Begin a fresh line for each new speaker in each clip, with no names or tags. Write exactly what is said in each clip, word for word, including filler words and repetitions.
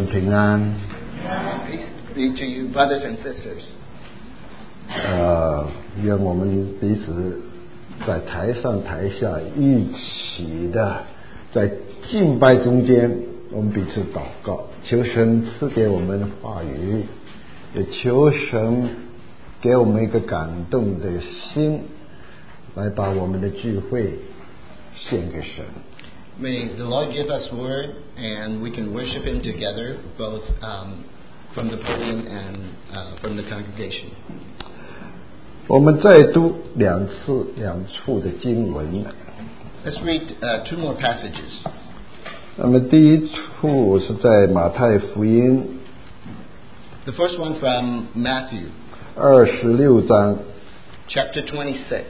平安。
Peace be to you, brothers and sisters.
呃，愿我们彼此在台上台下一起的在敬拜中间，我们彼此祷告，求神赐给我们话语，也求神给我们一个感动的心，来把我们的聚会献给神。
May the Lord give us word, and we can worship Him together, both um, from the podium and uh, from the congregation.
我们再读两次两处的经文。
Let's read uh, two more passages.
那么第一处是在马太福音
The first one from Matthew,
二十六章
chapter twenty-six,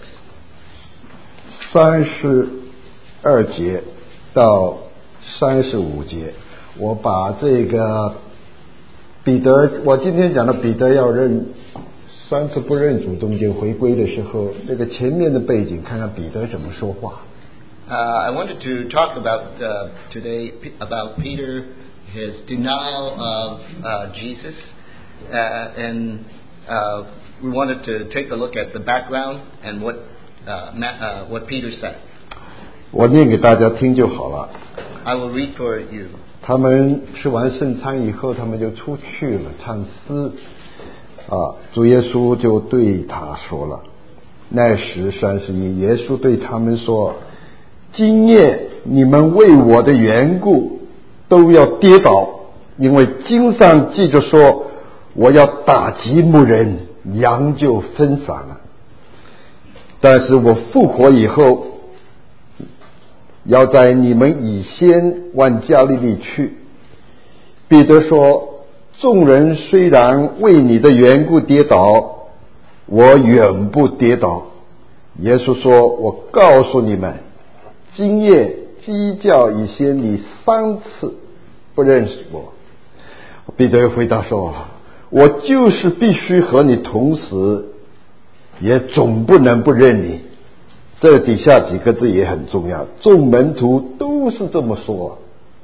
三十二节到三十五节。我把这个彼得，我今天讲的彼得要认三次不认主中间回归的时候，这个前面的背景，看看彼得怎么说话。
Uh, I wanted to talk about uh, today about Peter, his denial of uh, Jesus, uh, and uh, we wanted to take a look at the background and what uh, Ma- uh, what Peter said.
我念给大家听就好了。
I will read for you.
他们吃完圣餐以后，他们就出去了唱诗。啊，主耶稣就对他说了，那时三十一，耶稣对他们说，今夜你们为我的缘故都要跌倒，因为经上记着说，我要打击牧人，羊就分散了。但是我复活以后，要在你们以先往加利利去。彼得说，众人虽然为你的缘故跌倒，我永不跌倒。耶稣说，我告诉你们，今夜鸡叫以先，你三次不认识我。彼得回答说，我就是必须和你同死，也总不能不认你。这底下几个字也很重要，众门徒都是这么说。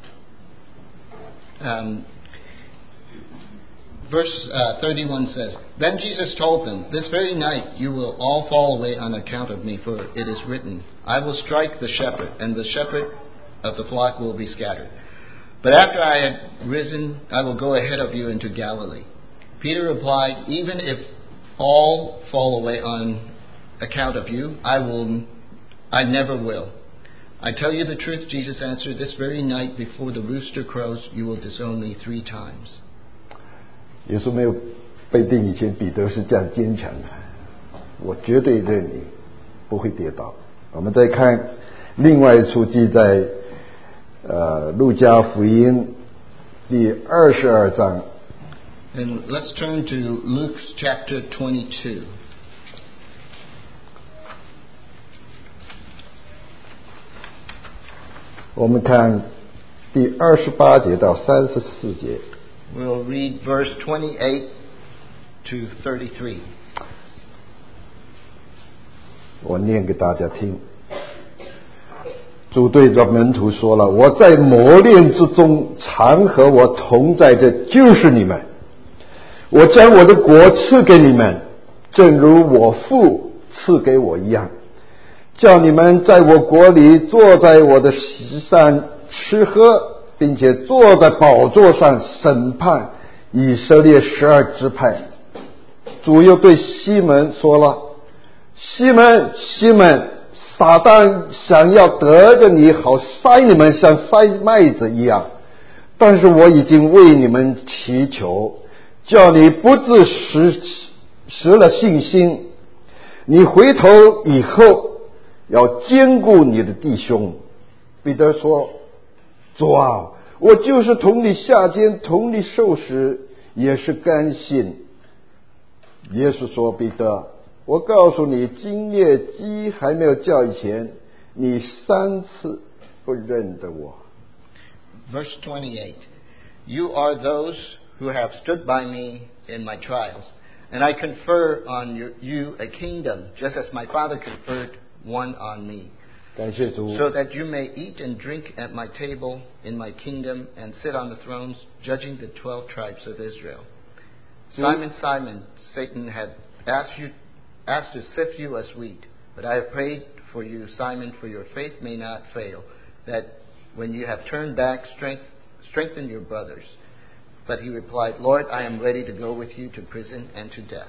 Um, verse uh, thirty-one says, Then Jesus told them, This very night you will all fall away on account of me, for it is written, I will strike the shepherd, and the shepherd of the flock will be scattered. But after I have risen, I will go ahead of you into Galilee. Peter replied, Even if all fall away on account of you, I will, I never will. I tell you the truth, Jesus answered, This very night before the rooster crows, you will disown me three times.
耶稣没有被定以前，彼得是这样坚强的，我绝对认你，不会跌倒。我们再看另外一处记载，呃，路加福音第二十二章。
And let's turn to Luke chapter twenty-two.
我们看第二十八节到三十四节。
We'll read verse twenty-eight to thirty-three.
我念给大家听。主对着门徒说了，我在磨练之中常和我同在的就是你们，我将我的国赐给你们，正如我父赐给我一样，叫你们在我国里坐在我的席上吃喝，并且坐在宝座上审判以色列十二支派。主又对西门说了，西门西门，撒旦想要得着你，好筛你们像筛麦子一样，但是我已经为你们祈求，叫你不致失失了信心。你回头以后要兼顾你的弟兄。彼得说，主啊，我就是同你下监，同你受死，也是甘心。耶稣说，彼得，我告诉你，今夜鸡还没有叫以前，你三次不认得我。
Verse twenty-eight. You are those who have stood by me in my trials, and I confer on you a kingdom, just as my Father conferred one on me,
感谢主。
so that you may eat and drink at my table in my kingdom and sit on the thrones, judging the twelve tribes of Israel. Simon, Simon, Satan had asked you asked to sift you as wheat, but I have prayed for you, Simon, for your faith may not fail, that when you have turned back, strength, strengthen your brothers. But he replied, Lord, I am ready to go with you to prison and to death.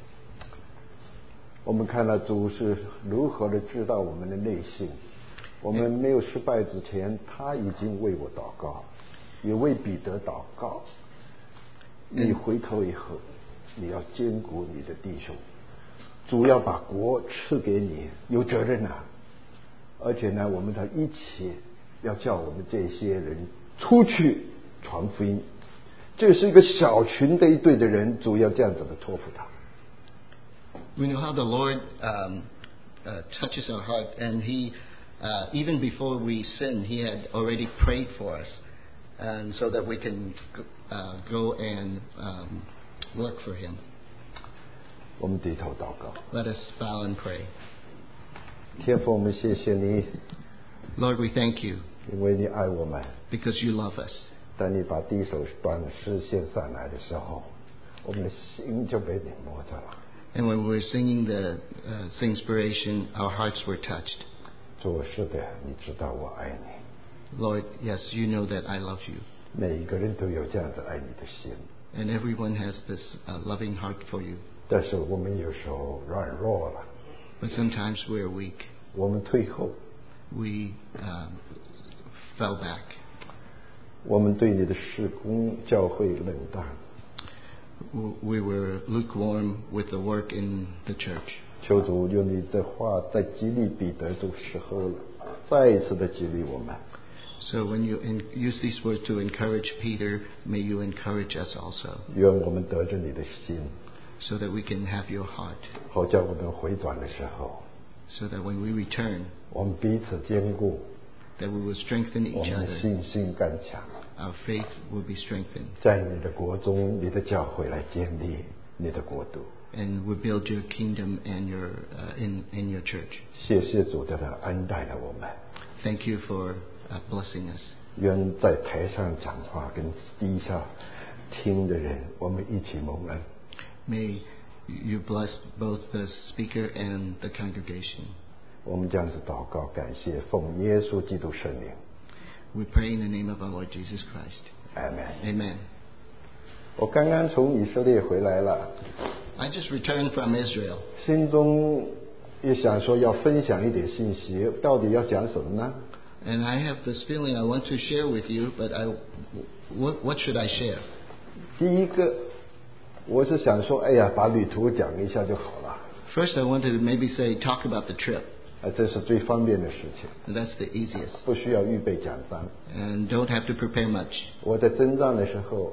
我们看到主是如何的知道我们的内心。我们没有失败之前，他已经为我祷告，也为彼得祷告。你回头以后，你要兼顾你的弟兄。主要把国赐给你，有责任啊！而且呢，我们要一起要叫我们这些人出去传福音。这是一个小群的一队的人，主要这样子的托付他。
We know how the Lord um, uh, touches our heart, and He, uh, even before we sin, He had already prayed for us, and so that we can uh, go and um, work for Him.
我们低头祷告。
Let us bow and pray.
天父，我们谢谢你，
Lord, we thank you
因为你爱我们。
because you love us.
当你把第一首短诗献上来的时候，我们的心就被你摸着了。
And when we were singing the uh, Singspiration, our hearts were touched.
主是的，你知道我爱你。
Lord, yes, you know that I love you.
每一个人都有这样子爱你的心，
And everyone has this uh, loving heart for you.
但是我们有时候软弱了，
But sometimes we're weak.
我们退后，
We um, fell back.
我们对你的事工教会冷淡。
We were lukewarm with the work in the church.
求主用你的话在激励彼得的时候了，再一次的激励我们。
So when you in, use these words to encourage Peter, may you encourage us also,
愿我们得着你的心，
so that we can have your heart,
好叫我们回转的时候，
so that when we return,
我们彼此坚固，
that we will strengthen
我
each
们的
other.
信心更强，
Our faith will be strengthened,
在你的国中，你的教会来建立你的国度。
and we build your kingdom and your uh, in in your church.
谢谢主的恩待了我们。
Thank you for uh, blessing us.
愿在台上讲话跟地下听的人，我们一起蒙恩。
May you bless both the speaker and the congregation.
我们这样子祷告，感谢奉耶稣基督圣名。
We pray in the name of our Lord Jesus Christ.
Amen。
Amen.
我刚刚从以色列回来了，
I just returned from Israel,
心中也想说要分享一点信息，到底要讲什么呢？
and I have this feeling I want to share with you, but I, what, what should I share?
第一个，我是想说，哎呀，把旅途讲一下就好了，
First, I wanted to maybe say, talk about the trip.
啊，这是最方便的事情，
And that's the easiest.
不需要预备讲章。
And don't have to prepare much.
我在征战的时候，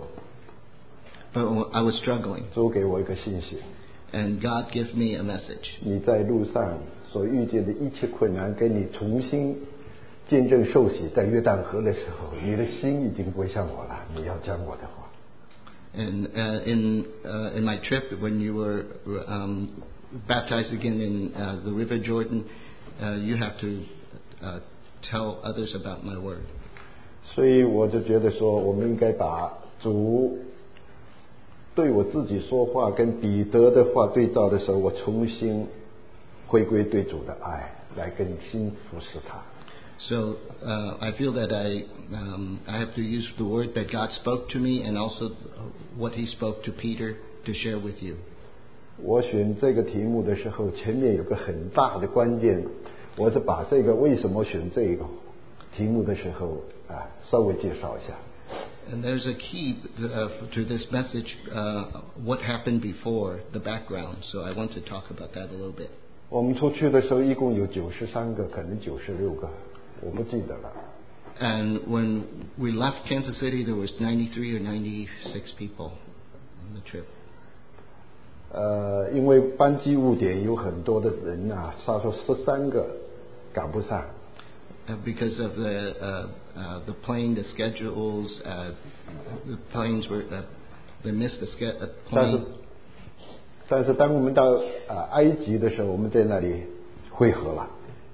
But I was struggling.
主给我一个信息，
And God gave me a message.
你在路上所遇见的一切困难，跟你重新见证受洗在约旦河的时候，你的心已经归向我了，你要讲我的话。
And uh, in uh, in my trip, when you were um, baptized again in uh, the River Jordan, uh, you have to uh, tell others about my word.
所以我就觉得说，我们应该把主对我自己说话跟彼得的话对照的时候，我重新回归对主的爱，来更新服侍他。
So uh, I feel that I um, I have to use the word that God spoke to me, and also what He spoke to Peter to share with you.
我选这个题目的时候，前面有个很大的关键，我是把这个为什么选这个题目的时候啊，稍微介绍一下。
And there's a key uh, to this message, uh, what happened before, the background. So I want to talk about that a little bit.
我们出去的时候一共有九十三个，可能九十六个，我不记得了。
And when we left Kansas City, there was ninety-three or ninety-six people on the trip.
呃，因为班机误点有很多的人啊，他说十三个赶不上。
Uh, because of the uh, uh, the plane, the schedules, uh, the planes were uh, they missed the ske- uh,
但是
plane.
但是当我们到啊、呃埃及的时候，我们在那里汇合了。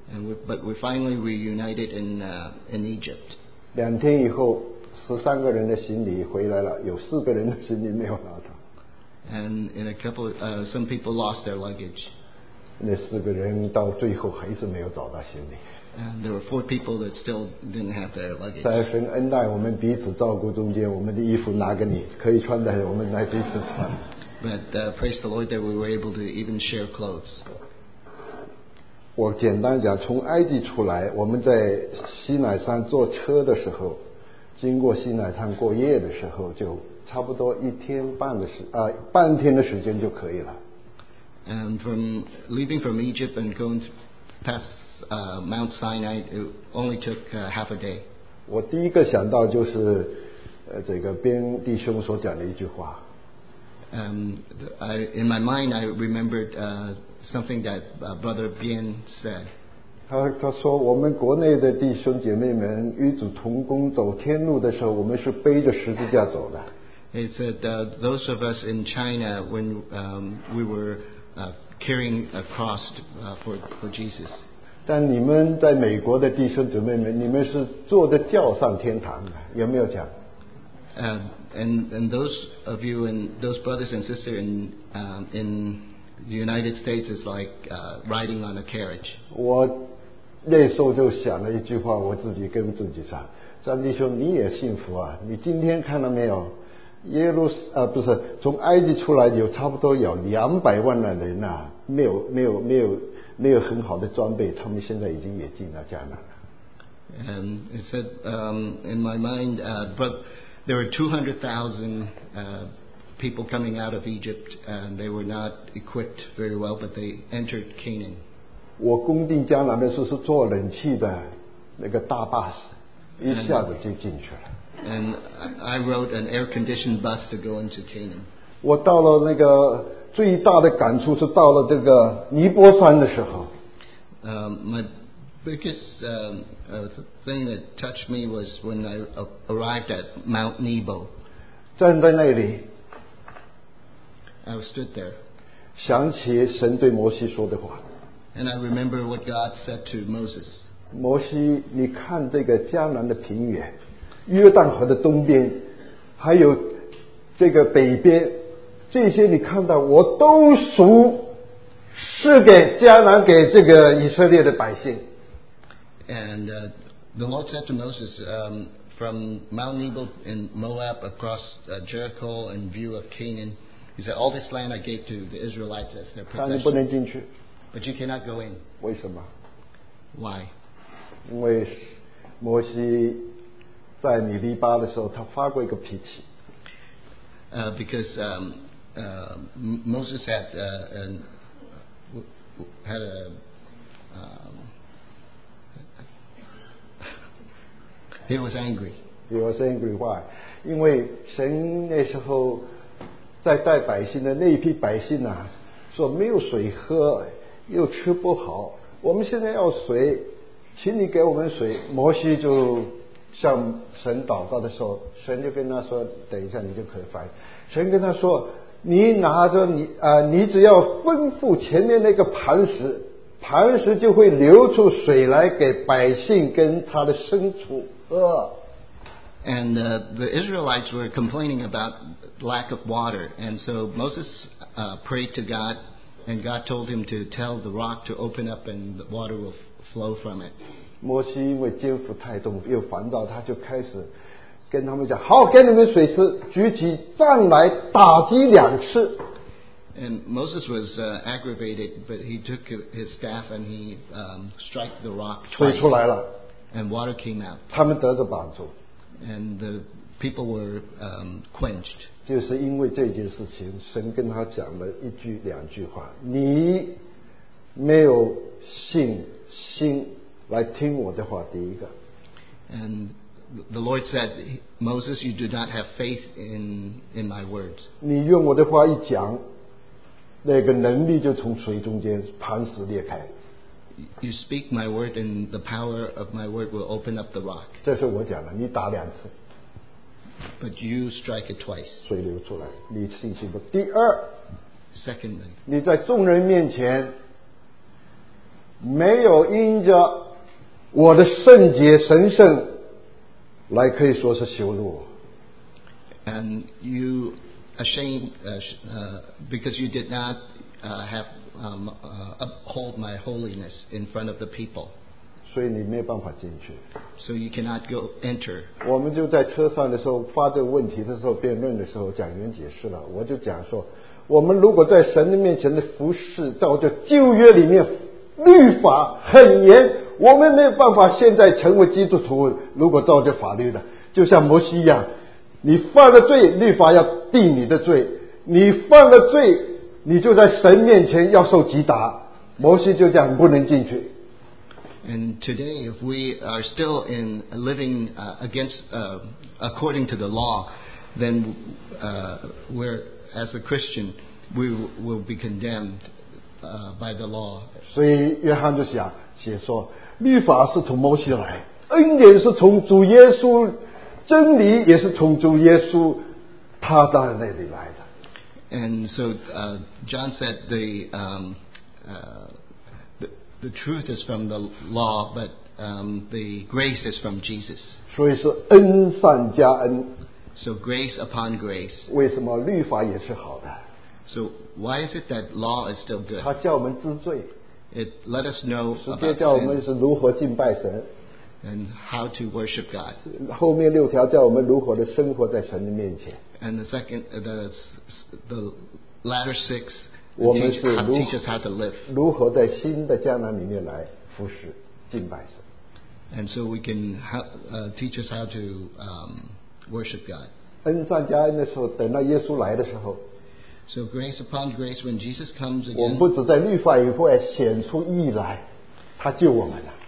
And we, but we're finally reunited in uh, in Egypt.
两天以后，十三个人的行李回来了，有四个人的行李没有拿到。
And in a couple, uh, some people lost their luggage.
那四个人到最后还是没有找到行李。
And there were four people that still didn't have their luggage.
在神恩待我们彼此照顾中间，我们的衣服拿给你，可以穿的，我们来彼此穿。
But uh, praise the Lord that we were able to even share clothes.
我简单讲，从埃及出来，我们在西乃山坐车的时候，经过西乃山过夜的时候，就差不多一天半的时啊、呃、半天的时间就可以了。
And from leaving from Egypt and going to past uh, Mount Sinai, it only took uh, half a day.
我第一个想到就是呃这个边弟兄所讲的一句话。
Um, I, in my mind, I remembered uh, something that uh, Brother Bien said.
他他说，我们国内的弟兄姐妹们与主同工走天路的时候，我们是背着十字架走的。
He said uh, those of us in China, when um, we were uh, carrying a cross uh, for for Jesus.
但你们在美国的弟兄姊妹们，你们是坐着轿上天堂的，有没有讲？
Uh, and and those of you and those brothers and sisters in um, in the United States is like uh, riding on a carriage.
我那时候就想了一句话，我自己跟自己说：张弟兄，你也幸福啊！你今天看到没有？耶路啊，不是从埃及出来有差不多有两百万的人呐、啊，没有没有没有没有很好的装备，他们现在已经也进了迦南了。
And it said um, in my mind, uh, but there were two hundred thousand uh, people coming out of Egypt, and they were not equipped very well, but they entered Canaan.
我攻进迦南的时候是坐冷气的那个大巴士，一下子就进去了。
And I rode an air-conditioned bus to go into Canaan.
我到了那个最大的感触是到了这个尼泊山的时候。
Um, my biggest um, uh, thing that touched me was when I uh, arrived at Mount Nebo.
站在那里，
I stood there,
想起神对摩西说的话。
and I remember what God said to Moses.
摩西，你看这个迦南的平原，约旦河的东边，还有这个北边，这些你看到，我都属是给迦南给这个以色列的百姓。
And uh, the Lord said to Moses, um, from Mount Nebo in Moab across uh, Jericho in view of Canaan, He said, all this land I gave to the Israelites as their
但你不
possession,
能进去，
but you cannot go in.
为什么？
Why?
因为摩西在米利巴的时候，他发过一个脾气。
Uh, because um, uh, M- Moses had uh, an, w- w- had a um, he was angry.
He was angry why？ 因为神那时候在带百姓的那一批百姓啊，说没有水喝，又吃不好，我们现在要水，请你给我们水。摩西就向神祷告的时候，神就跟他说：“等一下，你就可以翻译。”神跟他说：“你拿着你啊、呃，你只要吩咐前面那个磐石，磐石就会流出水来给百姓跟他的牲畜喝。”
And uh, the Israelites were complaining about lack of water. And so Moses uh, prayed to God, and God told him to tell the rock to open up and the water will f- flow from it.
摩西因为肩负太重又烦躁，他就开始跟他们讲：“好，给你们水吃，举起杖来打击两次。”
And Moses was uh, aggravated, but he took his staff and he um, struck the rock
水
twice,
出来了，
and water came out.
他们得着帮助。
And the people were um, quenched.
就是因为这件事情，神跟他讲了一句两句话：你没有信心来听我的话。第一个，
And the Lord said, Moses, you do not have faith in, in my words.
你用我的话一讲，那个能力就从水中间磐石裂开。
You speak my word, and the power of my word will open up the rock.
这是我讲的，你打两次，
But you strike it twice.
水流出来，你信心不？第二，
Secondly,
你在众人面前， 没有因着我的圣洁神圣来可以说是羞辱我。
And you ashamed uh, uh, because you did not uh, have um, uh, uphold my holiness in front of the people.
所以你没有办法进去。
So you cannot go enter.
我们就在车上的时候发这个问题的时候，辩论的时候，讲员解释了，我就讲说，我们如果在神的面前的服侍，照着旧约里面律法很严，我们没有办法现在成为基督徒。如果照着法律的，就像摩西一样，你犯了罪，律法要定你的罪，你犯了罪，你就在神面前要受击打。摩西就讲不能进去。
And today, if we are still in living uh, against, uh, according to the law, then uh, we're, as a Christian, we will be condemned uh, by the law.
所以约翰就想写说，律法是从摩西来，恩典是从主耶稣，真理也是从主耶稣他的那里来的。
And so uh, John said the, um, uh, the the truth is from the law, but um, the grace is from Jesus.
所以是恩上加恩。
So grace upon grace.
为什么律法也是好的？
So why is it that law is still good?
他叫我们知罪，
It let us know
直接
about
叫我们
sin
是如何敬拜神。
and how to worship God.
后面六条叫我们如何的生活在神的面前。
And the second, uh, the the latter six
我们
teach,
是
how,
如
teach us how to live,
如何在新的迦南里面来服侍敬拜神。
and so we can how, uh, teach us how to um, worship God.
恩上加恩的时候，等到耶稣来的时候，
So grace upon grace, when Jesus comes
我们
again,
不只在律法以外显出义来，他救我们了。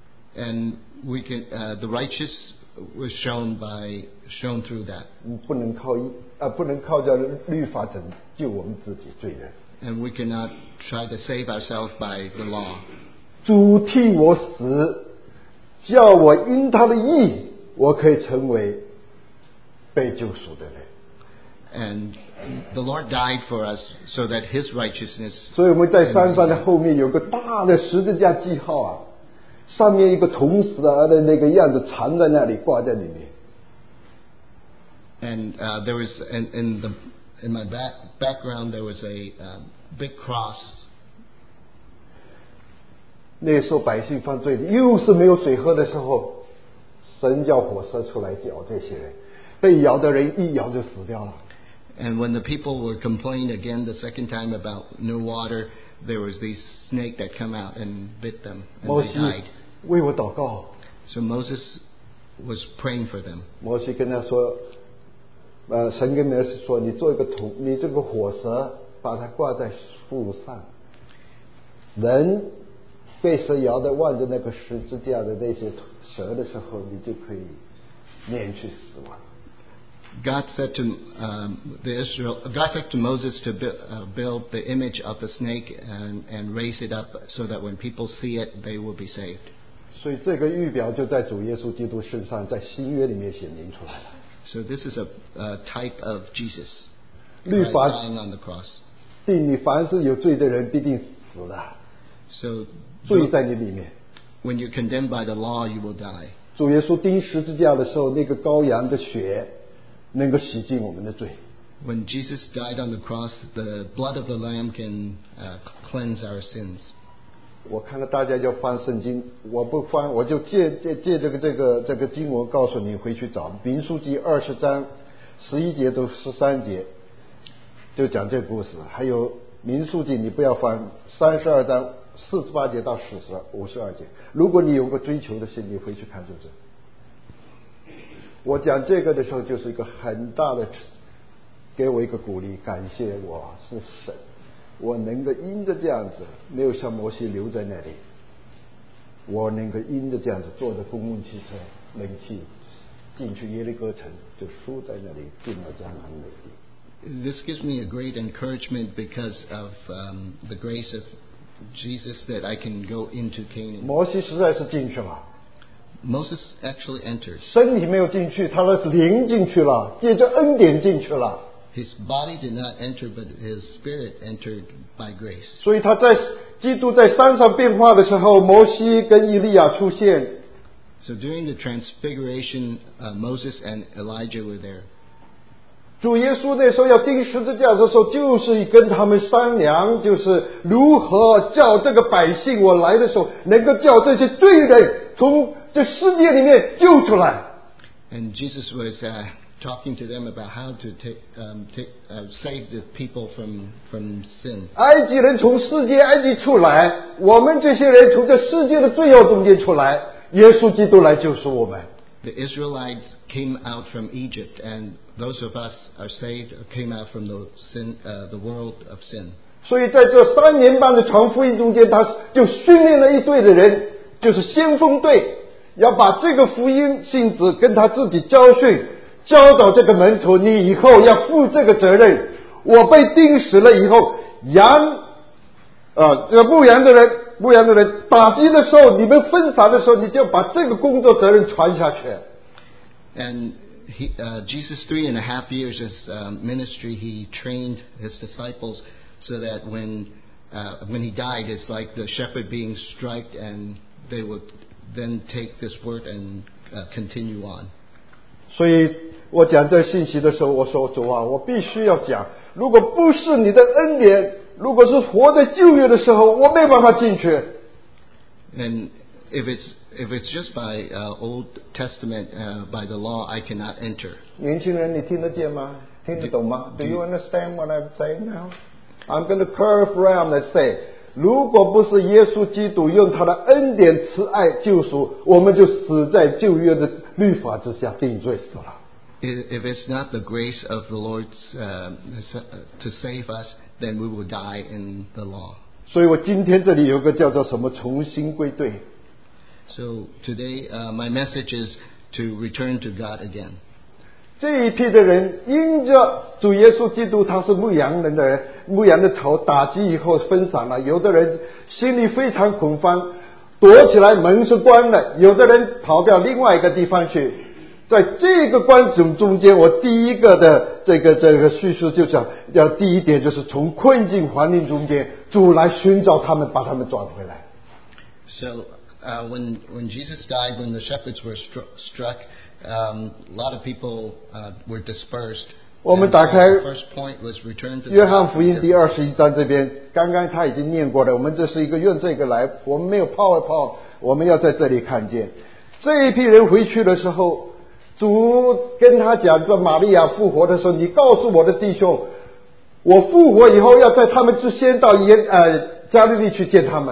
and we can uh, the righteous was shown by shown through that,
不能靠义，呃，不能靠着律法拯救我们自己罪人。
and we cannot try to save ourselves by the law.
主替我死，叫我因他的义，我可以成为被救赎的人。
And the Lord died for us so that His righteousness.
所以我们在山上的后面有个大的十字架记号啊，上面一个铜死儿的那个样子藏在那里，挂在里面。
And uh, there was in, in the in my back, background there was a um, big cross.
那时候百姓犯罪，又是没有水喝的时候，神叫火蛇出来咬这些人，被咬的人一咬就死掉了。
And when the people were complaining again the second time about no water, there was this snake that come out and bit them,
摩
and
西
they died.
为我祷告，
So Moses was praying for them.
摩西跟他说，呃，神跟摩西说，你做一个铜，你这个火蛇，把它挂在树上，人被蛇咬的望着那个十字架的那些蛇的时候，你就可以免去死亡。
God said to um, the Israel, God said to Moses to build, uh, build the image of the snake and, and raise it up so that when people see it, they will be saved.
所以这个预表就在主耶稣基督身上，在新约里面显明出来了。
So this is a, a type of Jesus,
律
Christ
法
dying on the cross.
定你凡是有罪的人必定死的，
So
罪在你里面。
when you're condemned by the law, you will die.
主耶稣钉十字架的时候，那个羔羊的血能够洗净我们的罪。
When Jesus died on the cross, the blood of the Lamb can uh, cleanse our sins.
我看到大家要翻圣经，我不翻，我就借借借这个这个这个经文告诉你，回去找民数记二十章十一节到十三节，就讲这个故事。还有民数记你不要翻三十二章四十八节到四十五十二节。如果你有个追求的心，你回去看就是。我讲这个的时候，就是一个很大的，给我一个鼓励，感谢我是神。我能够因着这样子，没有像摩西留在那里，我能够因着这样子坐着公共汽车、冷气进去耶利哥城，就输在那里进了迦南美地。
This gives me a great encouragement because of um, the grace of Jesus that I can go into Canaan.
摩西实在是进去了，
Moses actually enters.
身体没有进去，他的灵进去了，借着恩典进去了。
His body did not enter, but his spirit entered by grace.
所以他在基督在山上变化的时候，摩西跟以利亚出现。
So during the transfiguration, uh, Moses and Elijah were there.
主耶稣那时候要钉十字架的时候，就是跟他们商量，就是如何叫这个百姓，我来的时候能够叫这些罪人从这世界里面救出来。
And Jesus was uh, talking to them about how to take, um, take, uh, save the people from from sin.
埃及人从世界埃及出来，我们这些人从这世界的罪恶中间出来，耶稣基督来救赎我们。
The Israelites came out from Egypt, and those of us are saved came out from the sin, uh, the world of sin.
所以在这三年半的传福音中间，他就训练了一队的人，就是先锋队，要把这个福音性质跟他自己教训，教导这个门徒，你以后要负这个责任。我被钉死了以后，羊，呃，这个牧羊的人。牧羊的人打击的时候，你们分散的时候，你就把这个工作责任传下去。
And he, uh, Jesus, three and a half years as um, ministry, he trained his disciples so that when uh, when he died, it's like the shepherd being struck, and they would then take this word and uh, continue on.
所以我讲这信息的时候，我说主啊，我必须要讲，如果不是你的恩典。如果是活在旧约的时候，我没办法进去。
And if it's if it's just by uh, Old Testament uh, by the law, I cannot enter.
年轻人，你听得见吗？听得懂吗 ？Do you understand what I'm saying now? I'm going to curve around and say， 如果不是耶稣基督用他的恩典、慈爱救赎，我们就死在旧约的律法之下，定罪死了。
If it's not the grace of the Lord uh, to save us, then we will die in the law.
所以我今天这里有个叫做什么重新归队。
So today, uh, my message is to return to God again.
这一批的人因着主耶稣基督他是牧羊人的人，牧羊的头打击以后分散了，有的人心里非常恐慌，躲起来，门是关的；有的人跑到另外一个地方去。在这个观众中间，我第一个的这个这个叙述就讲，要第一点就是从困境环境中间，主来寻找他们，把他们转回来。
So uh, when when Jesus died, when the shepherds were stru- struck, um, a lot of people uh, were dispersed.
我们打开
The first point was return to
约翰福音第二十一章这边，刚刚他已经念过了。我们这是一个用这个来，我们没有泡一泡，我们要在这里看见这一批人回去的时候。主跟他讲说，玛利亚复活的时候，你告诉我的弟兄，我复活以后要在他们之先到耶呃加利利去见他们。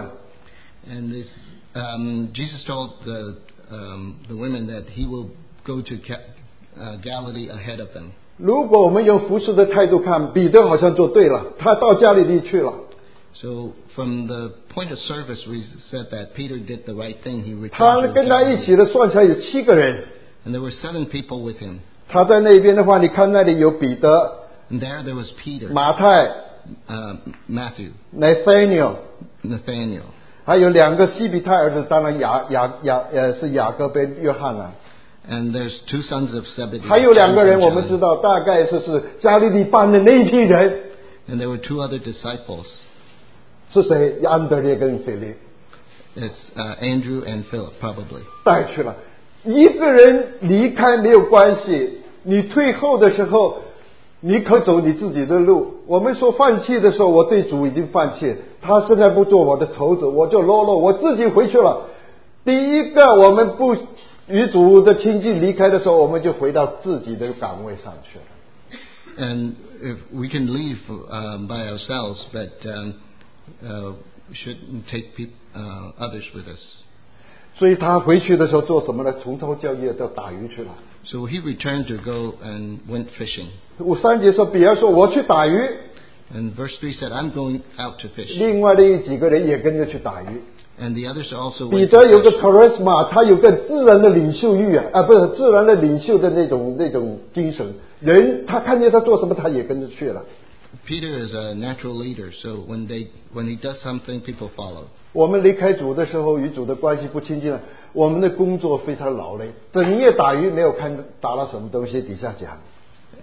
And this, um, Jesus told the um, the women that he will go to uh, Galilee ahead of them.
如果我们用服侍的态度看，彼得好像做对了，他到加利利去了。
So from the point of service, we said that Peter did the right thing. He returned.
他跟他一起的算起来有七个人。
And there were seven people with him.
他在那边的话，你看那里有彼得
And there there was Peter,
马太
uh, Matthew,
Nathaniel
Nathaniel.
还有两个西比泰儿子，当然雅雅雅呃是雅各跟约翰啊。
And there's two sons of Zebedee.
还有两个人，我们知道大概是是加利利班的那一批人。
And there were two other disciples.
是谁？安德烈跟腓力。
It's uh, Andrew and Philip, probably.
带去了。一个人离开没有关系，你退后的时候，你可走你自己的路。我们说放弃的时候，我对主已经放弃，他现在不做我的头子，我就落落，我自己回去了。第一个，我们不与主的亲近离开的时候，我们就回到自己的岗位上去了。
And if we can leave um, by ourselves, but um, uh, we shouldn't take peop, uh, others with us.
所以他回去的时候做什么呢？从头教业到打鱼去了。
So he returned to go and went fishing.
五三节说，比尔说我去打鱼。
And verse three said, I'm going out to fish.
另外的几个人也跟着去打鱼。
And the others also
彼
went
得
to
有个
fish.
charisma， 他有个自然的领袖欲啊，啊不是自然的领袖的那种那种精神。人他看见他做什么，他也跟着去了。
Peter is a natural leader, so when they when he does something, people follow.
我们离开主的时候，与主的关系不亲近了，我们的工作非常劳累，整夜打鱼没有看打到什么东西，底下讲。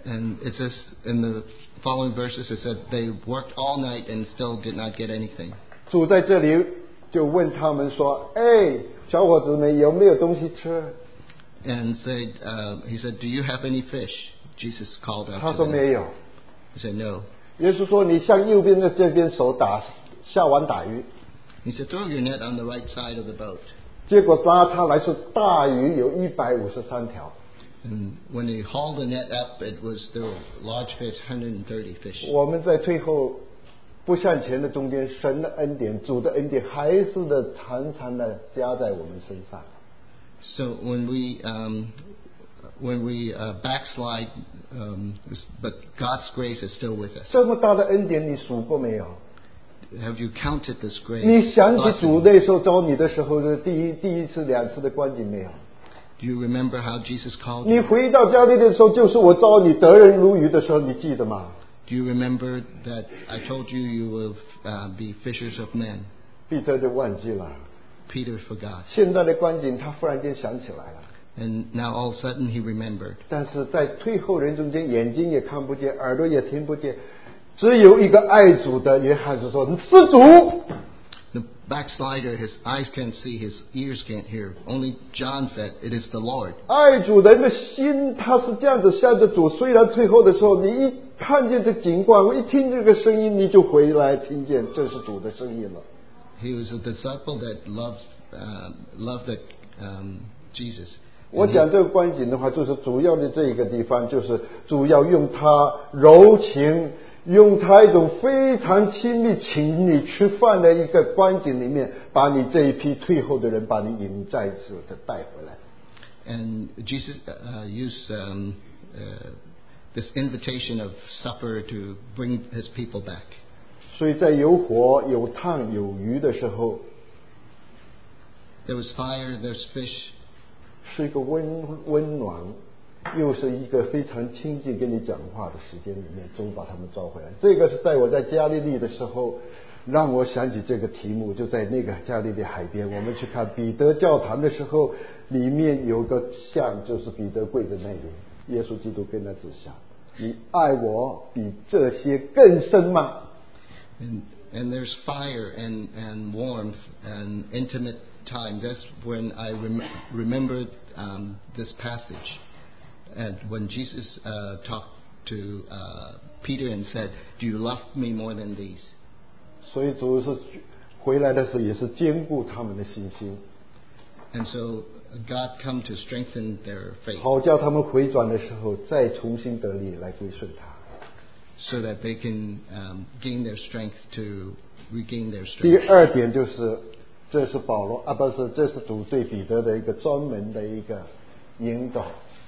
And it says in the following verses, it said they worked all night and still did not get anything.
主在这里就问他们说：“哎，小伙子们有没有东西吃？”
And said, uh, he said, "Do you have any fish?" Jesus called out
他
to
说
them.
没有。
He said, "No."
耶稣说：“你向右边的这边手打下网打鱼。”
He said, "Throw your net on the right side of the boat."
结果拉他来是大鱼有一百五十三条。
And when they hauled the net up, it was there were large fish, one hundred thirty fish.
我们在退后不向前的中间，神的恩典、主的恩典还是的常常的加在我们身上。
So when we um, when we uh, backslide, um, but God's grace is still with us.
这么大的恩典，你数过没有？
Have you counted this grace?
你想起主
blessing?
那时候招你的时候的第一第一次、两次的光景没有？
Do you remember how Jesus called
你
you?
回到家里的时候，就是我招你得人如鱼的时候，你记得吗？
Do you remember that I told you you will uh, be fishers of men?
彼得就忘记了。
Peter forgot.
现在的光景，他忽然间想起来了。
And now all of a sudden he remembered.
但是在退后人中间，眼睛也看不见，耳朵也听不见，只有一个爱主的约翰是说：“是主。”
The backslider, his eyes can't see, his ears can't hear. Only John said, "It is the Lord."
爱主人的心，他是这样子向着主。虽然退后的时候，你一看见这景观，一听这个声音，你就回来听见这是主的声音了。
He was a disciple that loved uh, loved that, um, Jesus.
我
And he-
讲这个观景的话，就是主要的这一个地方，就是主要用他柔情，用他一种非常亲密，请你吃饭的一个观景里面，把你这一批退后的人，把你引再次的带回来。
And Jesus uh, used um, uh, this invitation of supper to bring his people back.
所以在有火、有炭、有鱼的时候，
There was fire, there's fish,
是一个温温暖，又是一个非常亲近跟你讲话的时间里面，终把他们招回来。这个是在我在加利利的时候，让我想起这个题目，就在那个加利利海边，我们去看彼得教堂的时候，里面有个像，就是彼得跪在那里，耶稣基督跟他指向：“你爱我比这些更深吗？”
and, and there's fire and, and warmth and intimate time. That's when I rem- remembered um, this passage. And when Jesus uh, talked to uh, Peter and said, "Do you love me more than these?"
所以主是回来的时候，也是兼顾他们的信心，
And so God come to strengthen their faith
好叫他们回转的时候，再重新得力来归顺他。
so that they can um, gain their strength to regain their
第
strength.
二点就是，这是保罗啊，不是，这是主对彼得的一个专门的一个引导。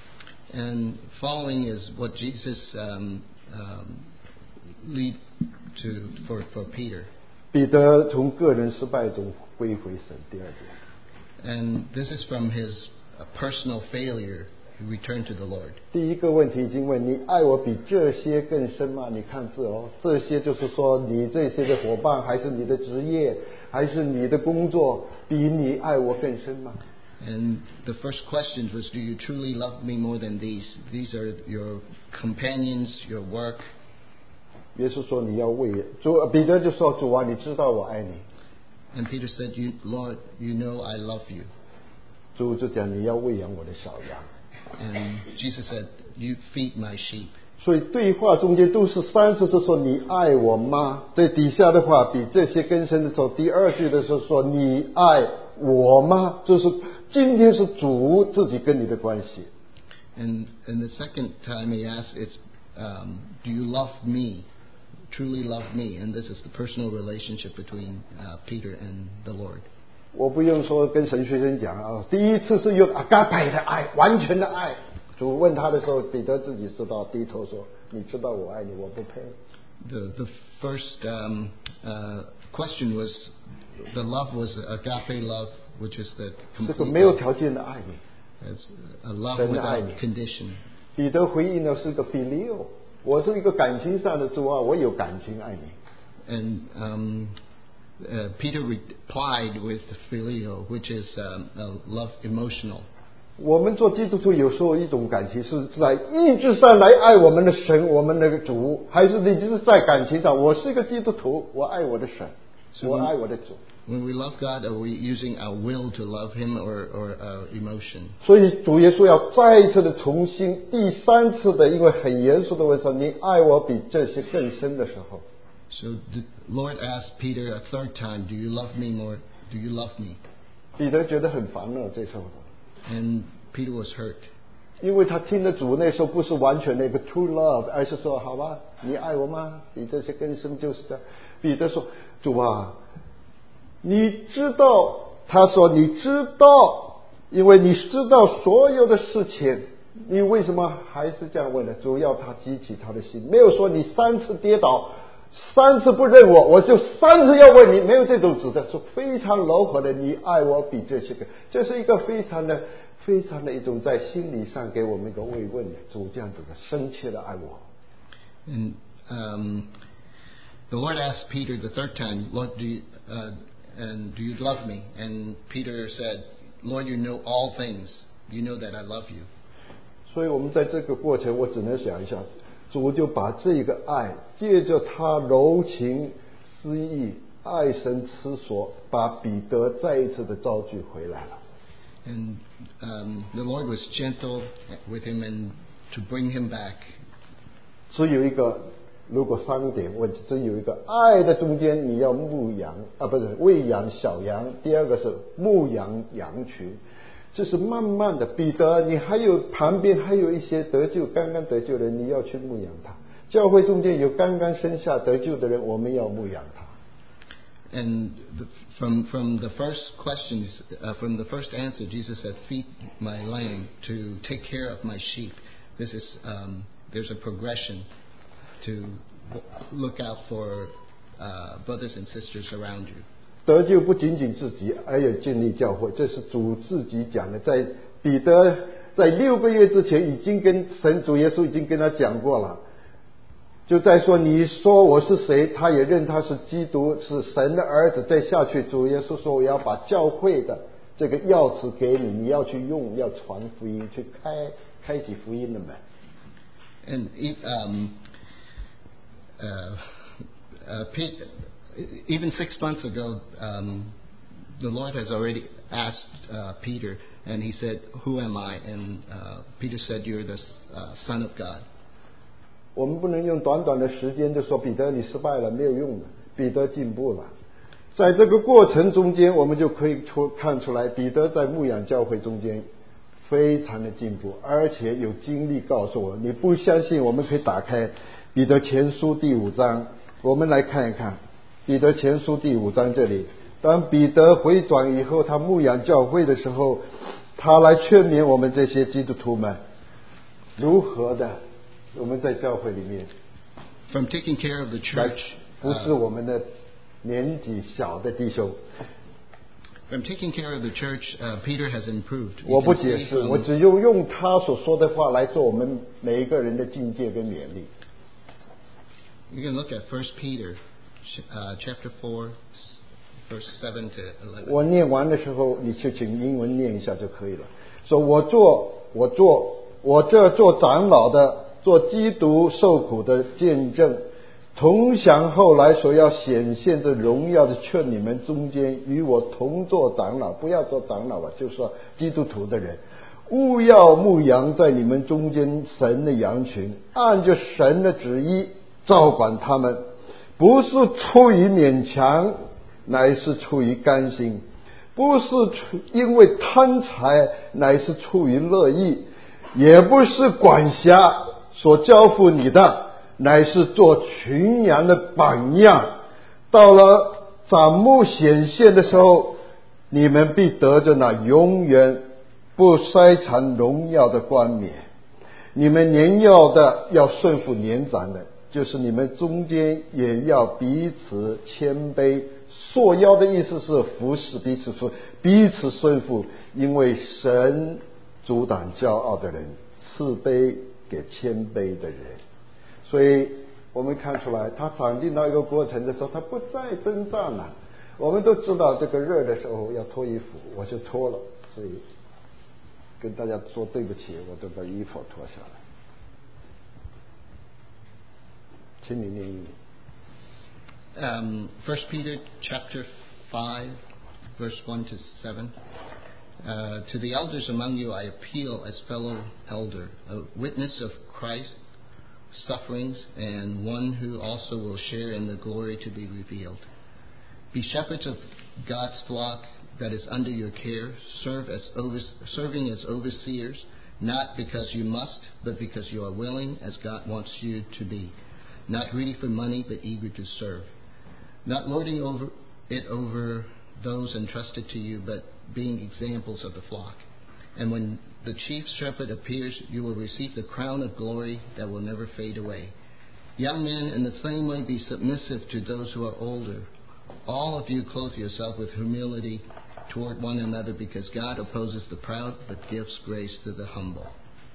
And following is what Jesus um, um, lead to for, for Peter.
彼得从个人失败中归回神。第二点，
And this is from his uh, personal failure. He returned to the Lord.
第一个问题已经问你爱我比这些更深吗？你看字哦，这些就是说你这些的伙伴，还是你的职业，还是你的工作，比你爱我更深吗？
And the first question was, do you truly love me more than these? These are your companions, your work.
耶稣说你要为主，彼得就说主啊，你知道我爱你。
And Peter said, you, Lord, you know I love you.
主就讲你要喂养我的小羊。
And Jesus said, you feed my sheep.
所以对话中间都是三次是说你爱我吗？在底下的话比这些更深的时候，第二句的时候说你爱我吗？就是今天是主自己跟你的关系。
And, and the second time he asked, it's, um, do you love me? Truly love me? And this is the personal relationship between uh, Peter and the Lord.
我不用说跟神学生讲啊，第一次是用阿嘎拜的爱，完全的爱。主问他的时候，彼得自己知道，低头说：“你知道我爱你，我不配。”
The, the first um, uh, question was, the love was agape love, which is the
这
complete
个没有
love.
条件的爱你。
It's a love
真的爱你。
without condition.
彼得回应的是个 phileo， 我是一个感情上的主啊，我有感情爱你。
And um, uh, Peter replied with phileo, which is um, a love emotional.
我们做基督徒有时候一种感情是在意志上来爱我们的神，我们的主，还是你就是在感情上，我是一个基督徒，我爱我的神，
So
我
when-
爱我的主。
When we love God, are we using our will to love Him or, or our emotion?
所以主耶稣要再一次的重新第三次的，因为很严肃的问说，你爱我比这些更深的时候，
So the Lord asked Peter a third time, "Do you love me more? Do you love me?"
彼得觉得很烦了，这时候，
And Peter was hurt
因为他听的主那时候不是完全的一个 true love， 而是说好吧，你爱我吗？比这些更深，就是这样。彼得说，主啊，你知道，他说你知道，因为你知道所有的事情，你为什么还是这样问呢？主要他激起他的心，没有说你三次跌倒，三次不认我，我就三次要问你，没有这种指责，说非常柔和的，你爱我比这些个，这是一个非常的、非常的一种在心理上给我们一个慰问的，主这样子的深切的爱我。
And um, the Lord asked Peter the third time, "Lord, do you, uh, and do you love me?" And Peter said, "Lord, you know all things. You know that I love you."
所以我们在这个过程，我只能想一下，主就把这个爱，借着他柔情思意、爱神痴所，把彼得再一次的招聚回来了。
And um, the Lord was gentle with him and to bring him back.
只有一个，如果三点问题，只有一个爱的中间，你要牧羊啊，不是喂养小羊。第二个是牧养羊群，就是慢慢的。彼得，你还有旁边还有一些得救、刚刚得救的人，你要去牧养他。教会中间有刚刚生下得救的人，我们要牧养他。
And the, from from the first questions, uh, from the first answer, Jesus said, "Feed my lamb," to take care of my sheep. This is um, there's a progression to look out for uh, brothers and sisters around you.
得救不仅仅自己，还有建立教会，这是主自己讲的。在彼得在六个月之前，已经跟神主耶稣已经跟他讲过了。 就在说，你说我是谁，他也认他是基督，是神的儿子。再下去，主耶稣说，我要把教会的这个钥匙给你，你要去用，要传福音，去开开启福音的门。
And e- um, uh, uh, Pete, even six months ago, um, the Lord has already asked uh, Peter, and he said, "Who am I?" And uh, Peter said, "You're the uh, Son of God."
我们不能用短短的时间就说彼得你失败了，没有用的。彼得进步了，在这个过程中间，我们就可以出看出来，彼得在牧养教会中间非常的进步，而且有经历告诉我。你不相信，我们可以打开彼得前书第五章，我们来看一看彼得前书第五章这里。当彼得回转以后，他牧养教会的时候，他来劝勉我们这些基督徒们如何的。 我们在教会里面
From taking care of the
来
church,
服侍
uh,
我们的年纪小的弟兄。
from taking care of the church, uh, Peter has improved. We
我不
can
解
see
释，
from-
我只用用他所说的话来做我们每一个人的境界跟勉励。
You can look at First Peter, ch- uh, chapter four, s- verse seven to eleven.
我念完的时候，你就请英文念一下就可以了。说我做，我做，我这做长老的。 做基督受苦的见证，同享后来所要显现这荣耀的，劝你们中间与我同做长老，不要做长老了，就是说基督徒的人，务要牧养在你们中间神的羊群，按着神的旨意照管他们，不是出于勉强，乃是出于甘心；不是出因为贪财，乃是出于乐意；也不是管辖。 所交付你的，乃是做群羊的榜样。到了长牧显现的时候，你们必得着那永远不衰残荣耀的冠冕。你们年幼的要顺服年长的，就是你们中间也要彼此谦卑。束腰的意思是服侍彼此，服彼此顺服，因为神阻挡骄傲的人，赐卑。 给谦卑的人，所以我们看出来，他长进到一个过程的时候，他不再征战了。我们都知道，这个热的时候要脱衣服，我就脱了。所以跟大家说对不起，我都把衣服脱下来。请你念。
Um, First Peter chapter five, verse one to seven. Uh, to the elders among you I appeal as fellow elder, a witness of Christ's sufferings, and one who also will share in the glory to be revealed. Be shepherds of God's flock that is under your care, serve as over, serving as overseers, not because you must, but because you are willing, as God wants you to be. Not greedy for money, but eager to serve. Not lording over it over those entrusted to you, but being examples of the flock. And when the chief shepherd appears, you will receive the crown of glory that will never fade away. Young men, in the same way, be submissive to those who are older. All of you clothe yourself with humility toward one another, because God opposes the proud, but gives grace to the humble.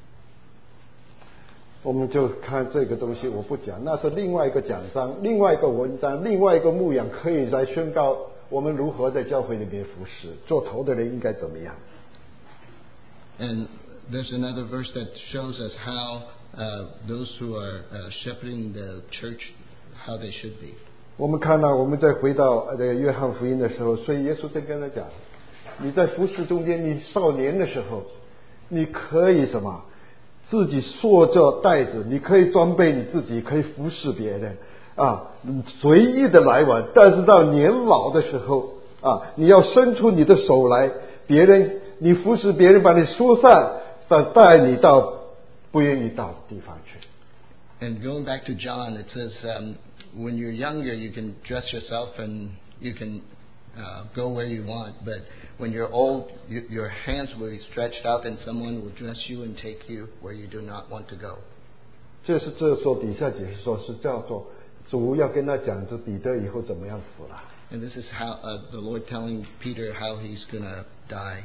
我们就看这个东西，我不讲，那是另外一个讲章，另外一个文章，另外一个牧养，可以来宣告我们如何在教会里面服侍，做头的人应该怎么样。
And there's another verse that shows us how uh, those who are uh, shepherding the church, how they should be.
我们看到，我们再回到这个约翰福音的时候，所以耶稣在跟他讲，你在服侍中间，你少年的时候，你可以什么？自己塑造袋子，你可以装备你自己，可以服侍别人啊，随意的来往。但是到年老的时候啊，你要伸出你的手来，别人你服侍别人，把你疏散，再带你到不愿意到的地方去。
And going back to John, it says, um, when you're younger, you can dress yourself and you can uh, go where you want. But when you're old, you, your hands will be stretched out and someone will dress you and take you where you do not want to go.
这是这时候底下解释说是叫做主要跟他讲这彼得以后怎么样死了。
And this is how uh, the Lord telling Peter how he's going to die.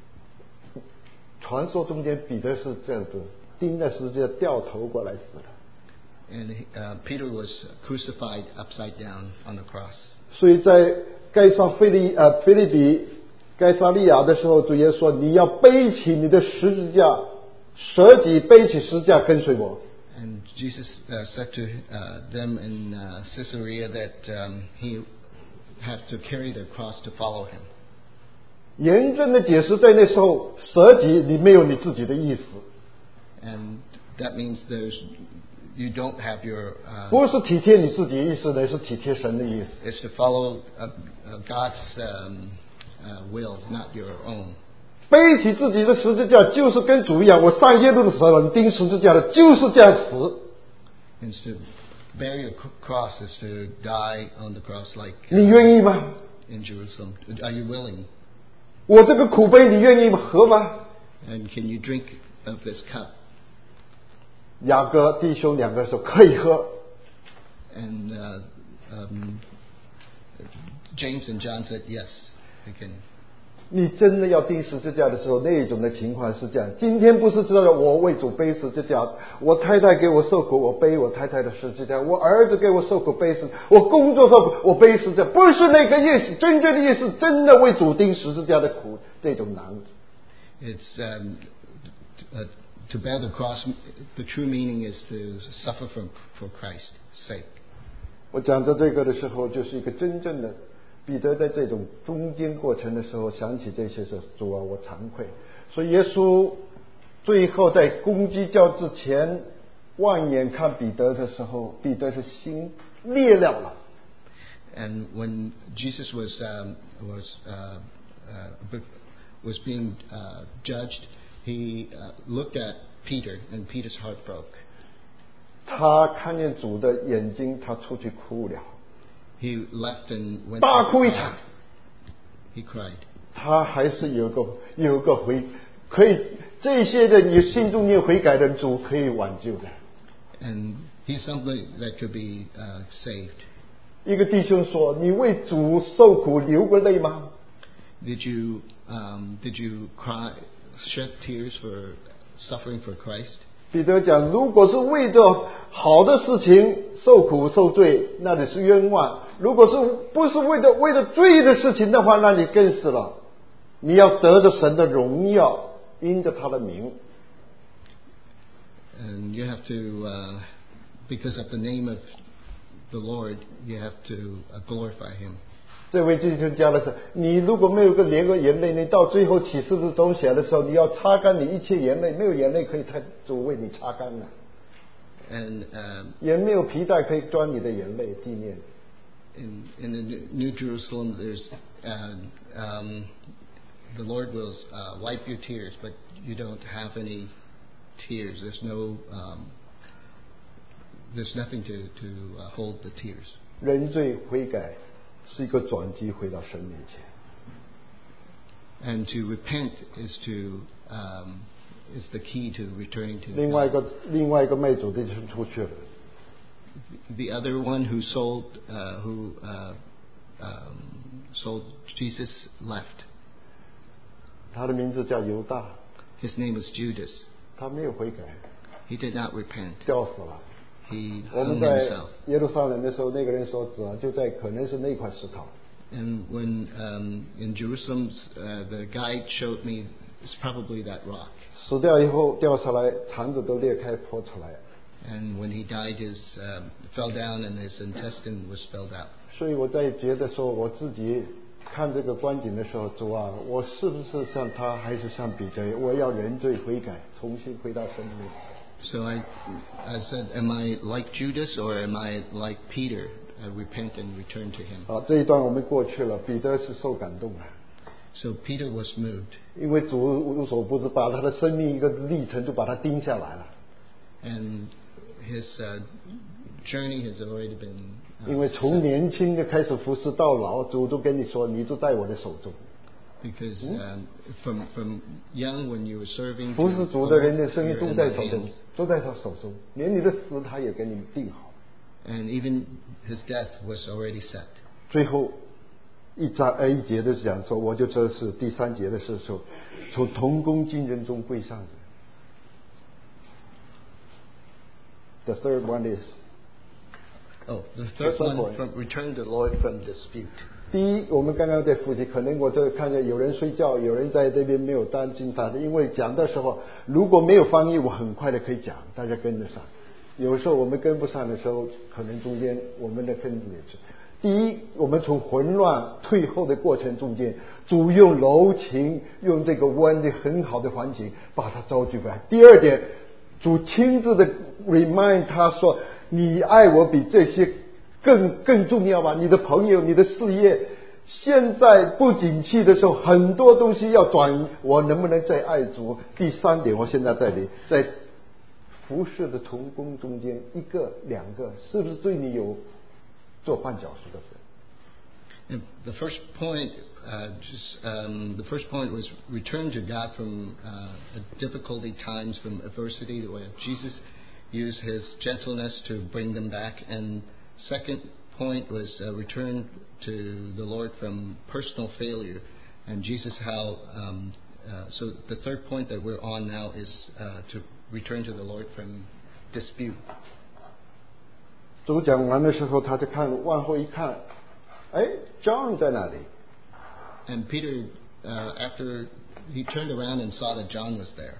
传说中间彼得是这样子钉在十字架掉头过来死了。
And uh, Peter was crucified upside down on the cross.
所以在该撒腓利呃腓利比该撒利亚的时候，主耶稣说：“你要背起你的十字架，舍己背起十字架跟随我。”
And Jesus uh, said to uh, them in uh, Caesarea that um, he had to carry their cross to follow him.
严正的解释，在那时候舍己，你没有你自己的意思。
And that means there's you don't have your. Uh,
不是体贴你自己的意思，而是体贴神的意思。
It's to follow uh, uh, God's um, uh, will, not your own.
背起自己的十字架，就是跟主一样。我上耶路的时候钉十字架的，就是这样死。
And to bear your cross is to die on the cross, like
你愿意吗？
in Jerusalem. Are you willing?
我这个苦杯，你愿意喝吗？
And can you drink of this cup?
雅各弟兄两个说可以喝。
And uh, um, James and John said, yes, we can.
你真的要钉十字架的时候，那种的情况是这样。今天不是知道我为主背十字架，我太太给我受苦，我背我太太的十字架；我儿子给我受苦背十，我工作受苦，我背十字架。不是那个意思，真正的意思，真的为主钉十字架的苦，这种难。
It's um, uh, to bear the cross. The true meaning is to suffer for for Christ's sake.
我讲到这个的时候，就是一个真正的。彼得在这种中间过程的时候，想起这些事，主啊，我惭愧。所以耶稣最后在攻击教之前，望眼看彼得的时候，彼得是心裂了了。
And when Jesus was um, was uh, uh, was being uh, judged, he uh, looked at Peter, and Peter's heart broke.
他看见主的眼睛，他出去哭了。
He left and went.
大哭一场。
He cried.
他还是有个有个悔，可以这些的你心中有悔改的主可以挽救的。
And he's somebody that could be uh, saved.
一个弟兄说：“你为主受苦流过泪吗？”
Did you um, did you cry, shed tears for suffering for Christ?
彼得讲：“如果是为着好的事情受苦受罪，那你是冤枉；如果是不是为着为着罪的事情的话，那你更是了。你要得着神的荣耀， 因着他的名。
And you have to, uh, because of the name of the Lord, you have to uh, glorify Him.
这位弟兄讲的是，你如果没有个流过眼泪，你到最后启示录中写的时候，你要擦干你一切眼泪，没有眼泪可以他主为你擦干了。
And um,
也没有皮带可以装你的眼泪纪念。
in, in the New New Jerusalem, there's uh, um, the Lord will uh, wipe your tears, but you don't have any tears. There's no, um, there's nothing to to uh, hold the tears.
认罪悔改是一个转机，回到神面前。
And to repent is to um, is the key to returning to
另外一
God.
个另外一个卖主的就出去了。
The other one who sold uh, who uh, um, sold Jesus left.
他的名字叫犹大，
His name is Judas.
他没有悔改，
He did not repent.
吊死了。
He
我
hung
们在
himself.
耶路撒冷的时候，那个人说：“子啊，就在可能是那块石头。”
And when um, in Jerusalem, uh, the guide showed me it's probably that rock.
死掉以后掉下来，肠子都裂开破出来。
And when he died, his um, fell down and his intestine was spilled out.
所以我在觉得说，我自己看这个观景的时候，主啊，我是不是像他，还是像彼得？我要认罪悔改，重新回到神面前。
So I, I said, am I like Judas or am I like Peter? I repent and return to him.
好，这一段我们过去了。彼得是受感动了，
So Peter was moved,
因为主无所不知，把他的生命一个历程就把他钉下来了。
and his uh, journey has already been. Uh,
因为从年轻的开始服侍到老，主都跟你说，你都在我的手中。
Because um, from from young when you were serving,
服
to
侍主的人的
old,
生命
you're
都
in
在
my
手中
hands.，
都在他手中，连你的死他也给你定好。
And even his death was already set.
最后一章呃一节的讲说，我就这是第三节的是说，从同工敬人中归上的。The third one is
Oh, the third
The third
one
one.
from return the Lord from dispute.
第一，我们刚刚在复习，可能我这看见有人睡觉，有人在这边没有担心他的，因为讲的时候如果没有翻译，我很快的可以讲，大家跟得上。有时候我们跟不上的时候，可能中间我们的跟也是。第一，我们从混乱退后的过程中间，主用柔情，用这个温的很好的环境把他招聚过来。第二点，主亲自的 remind 他说：“你爱我比这些更更重要吧？你的朋友，你的事业，现在不景气的时候，很多东西要转移，我能不能再爱主？”第三点，我现在这里在服侍的同工中间，一个两个，是不是对你有做绊脚石的人？
And the first point, uh, just um, the first point was return to God from uh, difficulty times, from adversity. The way Jesus used His gentleness to bring them back. And second point was uh, return to the Lord from personal failure. And Jesus how. Um, uh, so the third point that we're on now is uh, to return to the Lord from dispute.
主讲完的时候，他就看往后一看，哎 ，John 在那里。
And Peter, uh, after he turned around and saw that John was there,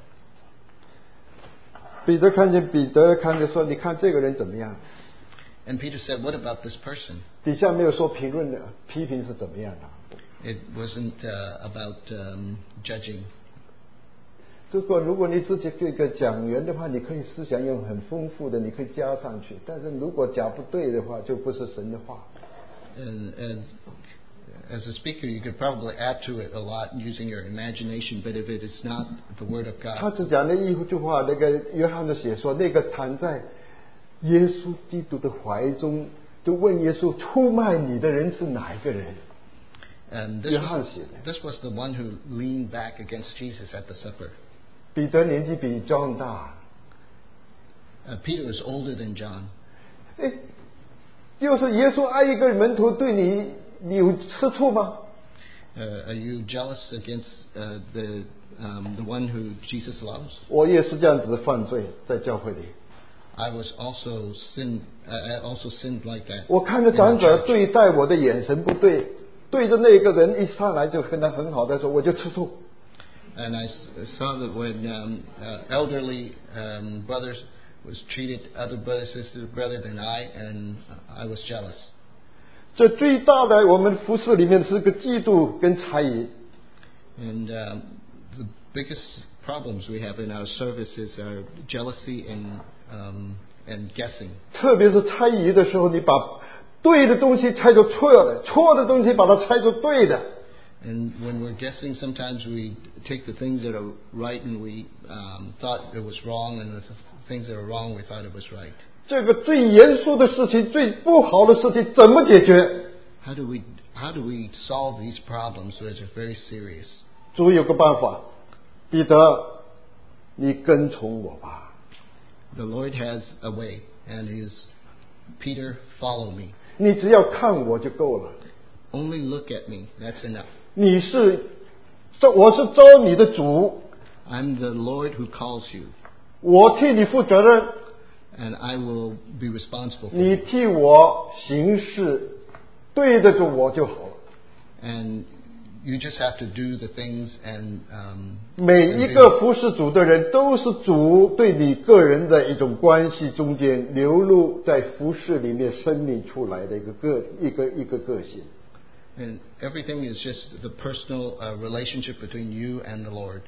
彼得看见彼得看着说：“你看这个人怎么样？”
and Peter said, "What about this person?"
底下没有说评论的批评是怎么样的。
It wasn't uh, about um, judging.
如果如果你自己这个讲员的话，你可以思想用很丰富的，你可以加上去。但是如果讲不对的话，就不是神的话。
And, and as a speaker, you could probably add to it a lot using your imagination, but if it is not the Word of
他
God,
只讲了一句话，那个约翰就写说，那个躺在耶稣基督的怀中，就问耶稣：出卖你的人是哪一个人？
and this
约
was,
翰写的。
this was the one who leaned back against Jesus at the supper.
彼得年纪比 John 大，
Uh, Peter was older than John.
哎，就是耶稣爱一个门徒，对你你有吃醋吗？
Uh, are you jealous against uh, the um, the one who Jesus loves?
我也是这样子的犯罪，在教会里。
I was also sinned. Uh, I also sinned like that.
我看着
in the
长者
church.
对待我的眼神不对，对着那个人一上来就跟他很好的说，我就吃醋。
And I s- saw that when um, uh, elderly um, brothers was treated other brothers and sisters better than I, and I was jealous.
这最大的我们服饰里面是个嫉妒跟猜疑。
And um, the biggest problems we have in our services are jealousy and um, and guessing.
特别是猜疑的时候，你把对的东西猜作错的，错的东西把它猜作对的。
And when we're guessing, sometimes we take the things that are right and we um, thought it was wrong, and the things that are wrong we thought it was right.
这个最严肃的事情，最不好的事情，怎么解决？
How do we how do we solve these problems which are very serious?
主有个办法，彼得，你跟从我吧。
The Lord has a way, and is Peter, follow me.
你只要看我就够了。
Only look at me. That's enough.
你是，这我是招你的主，
I'm the Lord who calls you,
我替你负责任，
and I will be responsible for
你
you.
替我行事，对得着我就好了。
And you just have to do the things and um,
每
and
一
be-
个服侍主的人，都是主对你个人的一种关系中间流露在服侍里面生命出来的一个个一个一个个性。
and everything is just the personal uh, relationship between you and the Lord.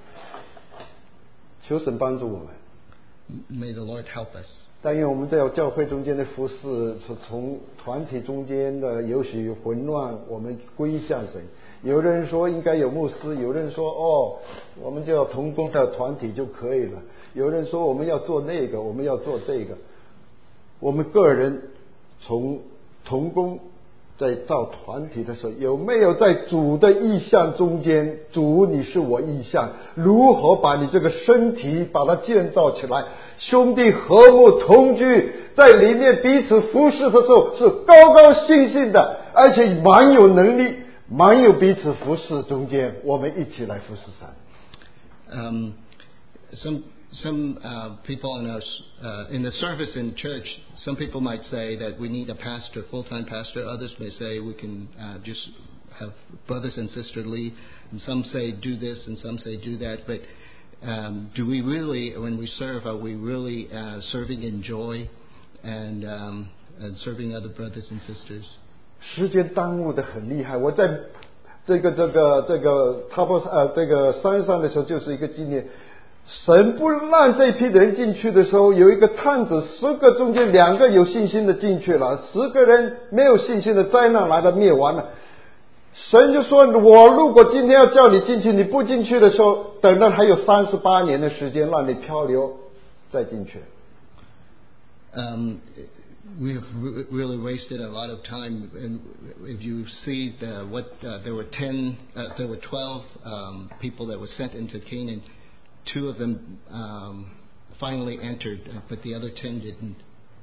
求神帮助我们。
May the Lord help us.
但愿我们在教会中间的服侍，是从团体中间的有许混乱，我们归向神。有人说应该有牧师，有人说哦，我们就要同工的团体就可以了。有人说我们要做那个，我们要做这个。我们个人从同工在造团体的时候，有没有在主的意象中间？主，你是我意象，如何把你这个身体把它建造起来？兄弟和睦同居，在里面彼此服侍的时候是高高兴兴的，而且蛮有能力，蛮有彼此服侍中间，我们一起来服侍神。
Um, some some uh, people in our s- uh, in the service in church, some people might say that we need a pastor, full-time pastor. Others may say we can uh, just have brothers and sisters lead. And some say do this, and some say do that. But um, do we really, when we serve, are we really uh, serving in joy and um, and serving other brothers and sisters?
时间耽误的很厉害。我在这个这个这个差不多呃这个山上的时候，就是一个纪念。神不让这批人进去的时候，有一个探子，十个中间两个有信心的进去了，十个人没有信心的，灾难来了，灭亡了。神就说：“我如果今天要叫你进去，你不进去的时候，等到还有三十八年的时间让你漂流，再进去。”
Um, we have re- really wasted a lot of time. And if you see the, what uh, there were ten, uh, there were twelve um, people that were sent into Canaan. Two of them um, finally entered, uh, but the other ten didn't.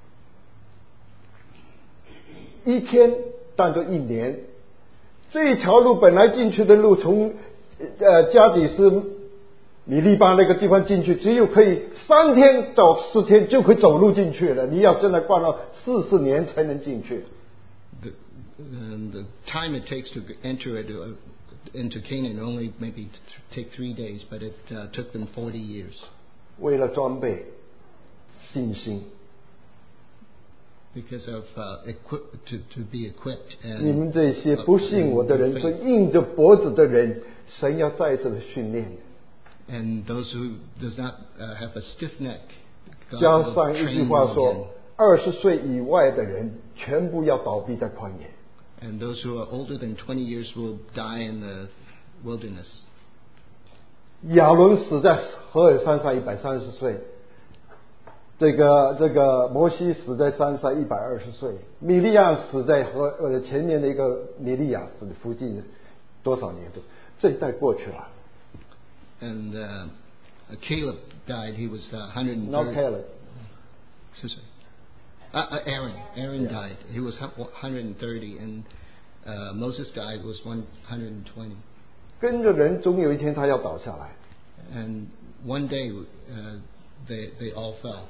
一天当作一年，这一条路本来进去的路，从呃加底斯米利巴那个地方进去，只有可以三天到四天就可以走路进去了。你要真的逛到四十年才能进去。
The, um, the time it takes to enter it, uh, into Canaan only maybe t- take three days, but it uh, took them forty years.
为了装备信心，
Because of uh, equip, to, to be equipped
你
and
们这些
uh,
不信我的
in
人，
faith.
所以硬着脖子的人，神要再次的训练。
And those who does not uh, have a stiff neck, God
加
will
上一
train
句
you
话
again.
说，二十岁以外的人全部要倒闭在旷野。
And those who are older than twenty years will die in the wilderness.
亚伦死在何尔山上一百三十岁，这个这个摩西死在山上一百二十岁，米利亚死在河呃前面的一个米利亚死的附近多少年都这一代过去了。
And uh, Caleb died. He was uh, one hundred thirty.
Not Caleb.
Excuse me. Uh, uh, Aaron. Aaron
Yeah.
died. He was one hundred thirty, and uh, Moses died was one hundred twenty.
跟着人总有一天他要倒下来。
And one day uh, they they all fell.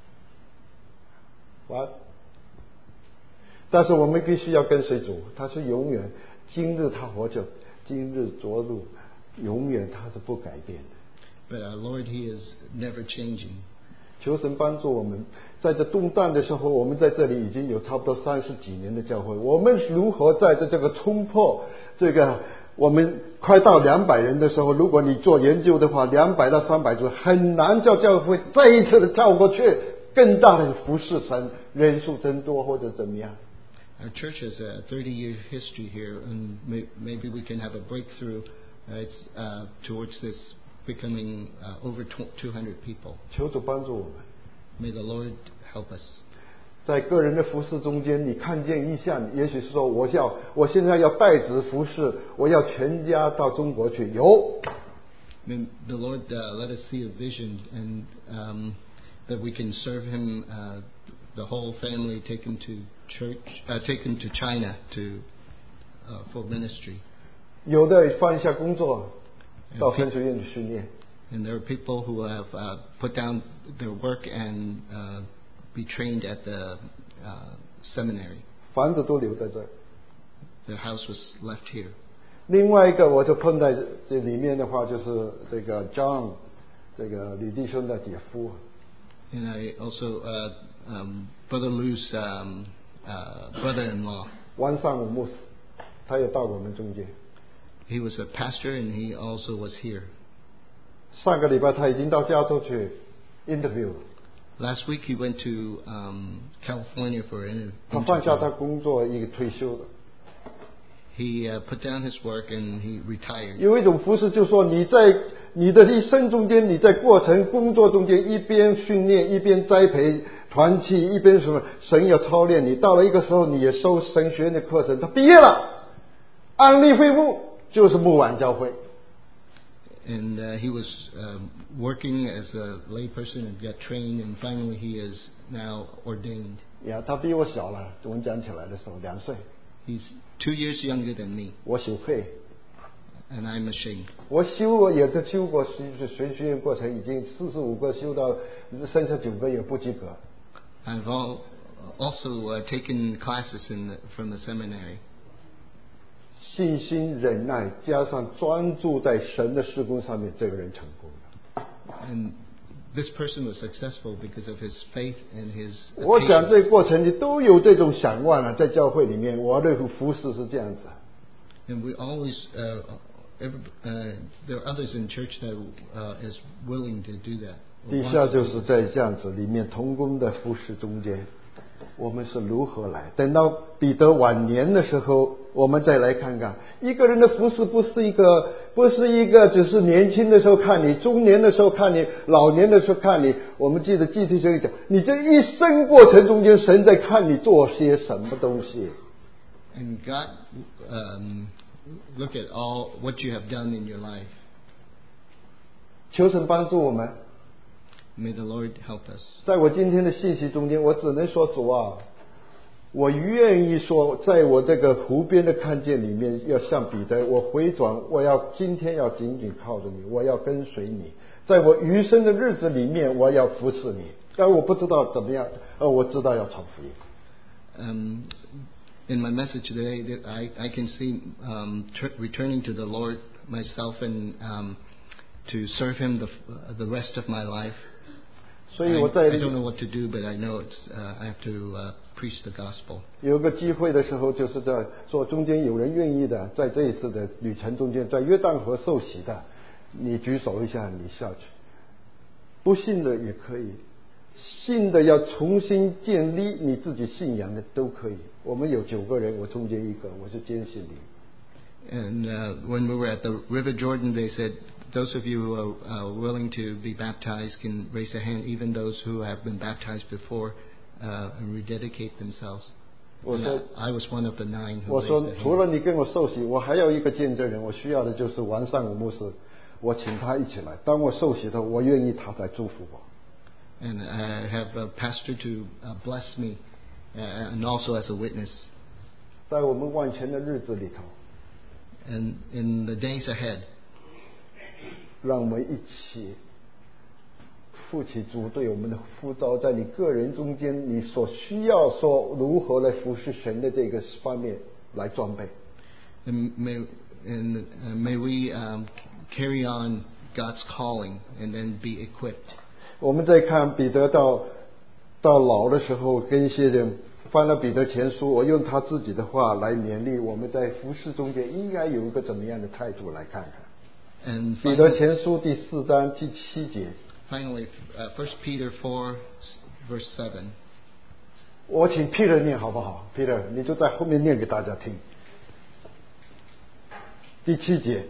What？ 但是我们必须要跟随主，他是永远今日他活着，今日昨日永远他是不改变的。
But our Lord, He is never changing.
求神帮助我们，在这动荡的时候，我们在这里已经有差不多三十几年的教会，我们如何在这这个冲破这个我们快到两百人的时候，如果你做研究的话，两百到三百组很难叫教会再一次的跳过去，更大的服侍神，人数增多或者怎么样。
Our church has a thirty-year history here, and may, maybe we can have a breakthrough uh, it's, uh, towards this becoming uh, over two hundred people.
求主帮助我们。
May the Lord help us.
在个人的服侍中间，你看见异象，也许是说我要我现在要代职服侍，我要全家到中国去。有
May the Lord uh, let us see a vision, and um, that we can serve Him, uh, the whole family taken to church, uh, taken to China to uh, for ministry.
有的放下工作，到神学院去训练。
And there are people who have uh, put down their work and uh, be trained at the uh, seminary.
房子都留在这儿。
Their house was left here.
另外一个，我就碰在这里面的话，就是这个 John， 这个吕弟兄的姐夫。
And I also, uh, um, Brother Lou's um, uh, brother-in-law.
王上武牧师，他也到我们中间。
He was a pastor, and he also was here.
上个礼拜他已经到加州去 interview 了。
Last week he went to um, California for an
他放下他
interview.
工作，一个退休的。
He uh, put down his work and he retired.
有一种服侍，就是说你在你的一生中间，你在过程工作中间，一边训练，一边栽培团契，一边什么，神要操练你。到了一个时候，你也收神学院的课程。他毕业了，安利会牧就是牧晚教会。
And uh, he was um, working as a layperson and got trained, and finally he is now ordained.
呀，他比我小了，我们讲起来的时候两岁。
He's two years younger than me,
我羞愧，
and I'm ashamed.
我修我也都修过神神学院过程，已经四十五个修到，剩下九个也不及格。
I've all, also uh, taken classes in the, from the seminary.
信心、忍耐，加上专注在神的事工上面，这个人成功了。
And this person was successful because of his faith and his
我讲
patience.
这个过程，你都有这种想望啊，在教会里面，我的服侍是这样子。
And we always, uh, every, uh, there are others in church that uh, is willing to do that.
底下就是在这样子里面同工的服侍中间，我们是如何来？等到彼得晚年的时候，我们再来看看一个人的服侍，不是一个，不是一个，只是年轻的时候看你，中年的时候看你，老年的时候看你。我们记得基督教里讲，你这一生过程中间，神在看你做些什么东西。
And God, um, look at all what you have done in your life.
求神帮助我们。
May the Lord help us.
在我今天的信息中间，我只能说主啊，我愿意说，在我这个湖边的看见里面，要像彼得，我回转，我要今天要紧紧靠着你，我要跟随你，在我余生的日子里面，我要服侍你。但我不知道怎么样，呃，我知道要传福音。
Um, in my message today, that I, I can see um, tr- returning to the Lord myself and um, to serve Him the, uh, the rest of my life.
所以
I,
我在
I don't know what to do, but I know it's uh, I have to uh, preach the gospel.
有个机会的时候，就是在说中间有人愿意的，在这一次的旅程中间，在约旦河受洗的，你举手一下，你下去。不信的也可以，信的要重新建立你自己信仰的都可以。我们有九个人，我中间一个，我是坚信你。
And uh, when we were at the River Jordan, they said, those of you who are uh, willing to be baptized can raise a hand, even those who have been baptized before uh, and rededicate themselves.
我
And
说
I was one of the nine who
我
raised
说
their
除
hand.
了你跟我受洗，我还有一个见证人，我需要的就是王善武牧师，我请他一起来。当我受洗的，我愿意他来祝福我。
And I have a pastor to uh, bless me, uh, and also as a witness.
在我们万全的日子里头，
And in the days ahead,
让我们一起负起主对我们的呼召，在你个人中间，你所需要说如何来服侍神的这个方面来装备。
and may and uh, may we um, carry on God's calling and then be equipped.
我们再看彼得到到老的时候，跟一些人翻了彼得前书，我用他自己的话来勉励我们在服事中间应该有一个怎么样的态度来看看。
And
彼得前书第四章第七节。
finally, uh, First Peter four, verse seven.
我请 Peter 念好不好 ？Peter， 你就在后面念给大家听。第七节。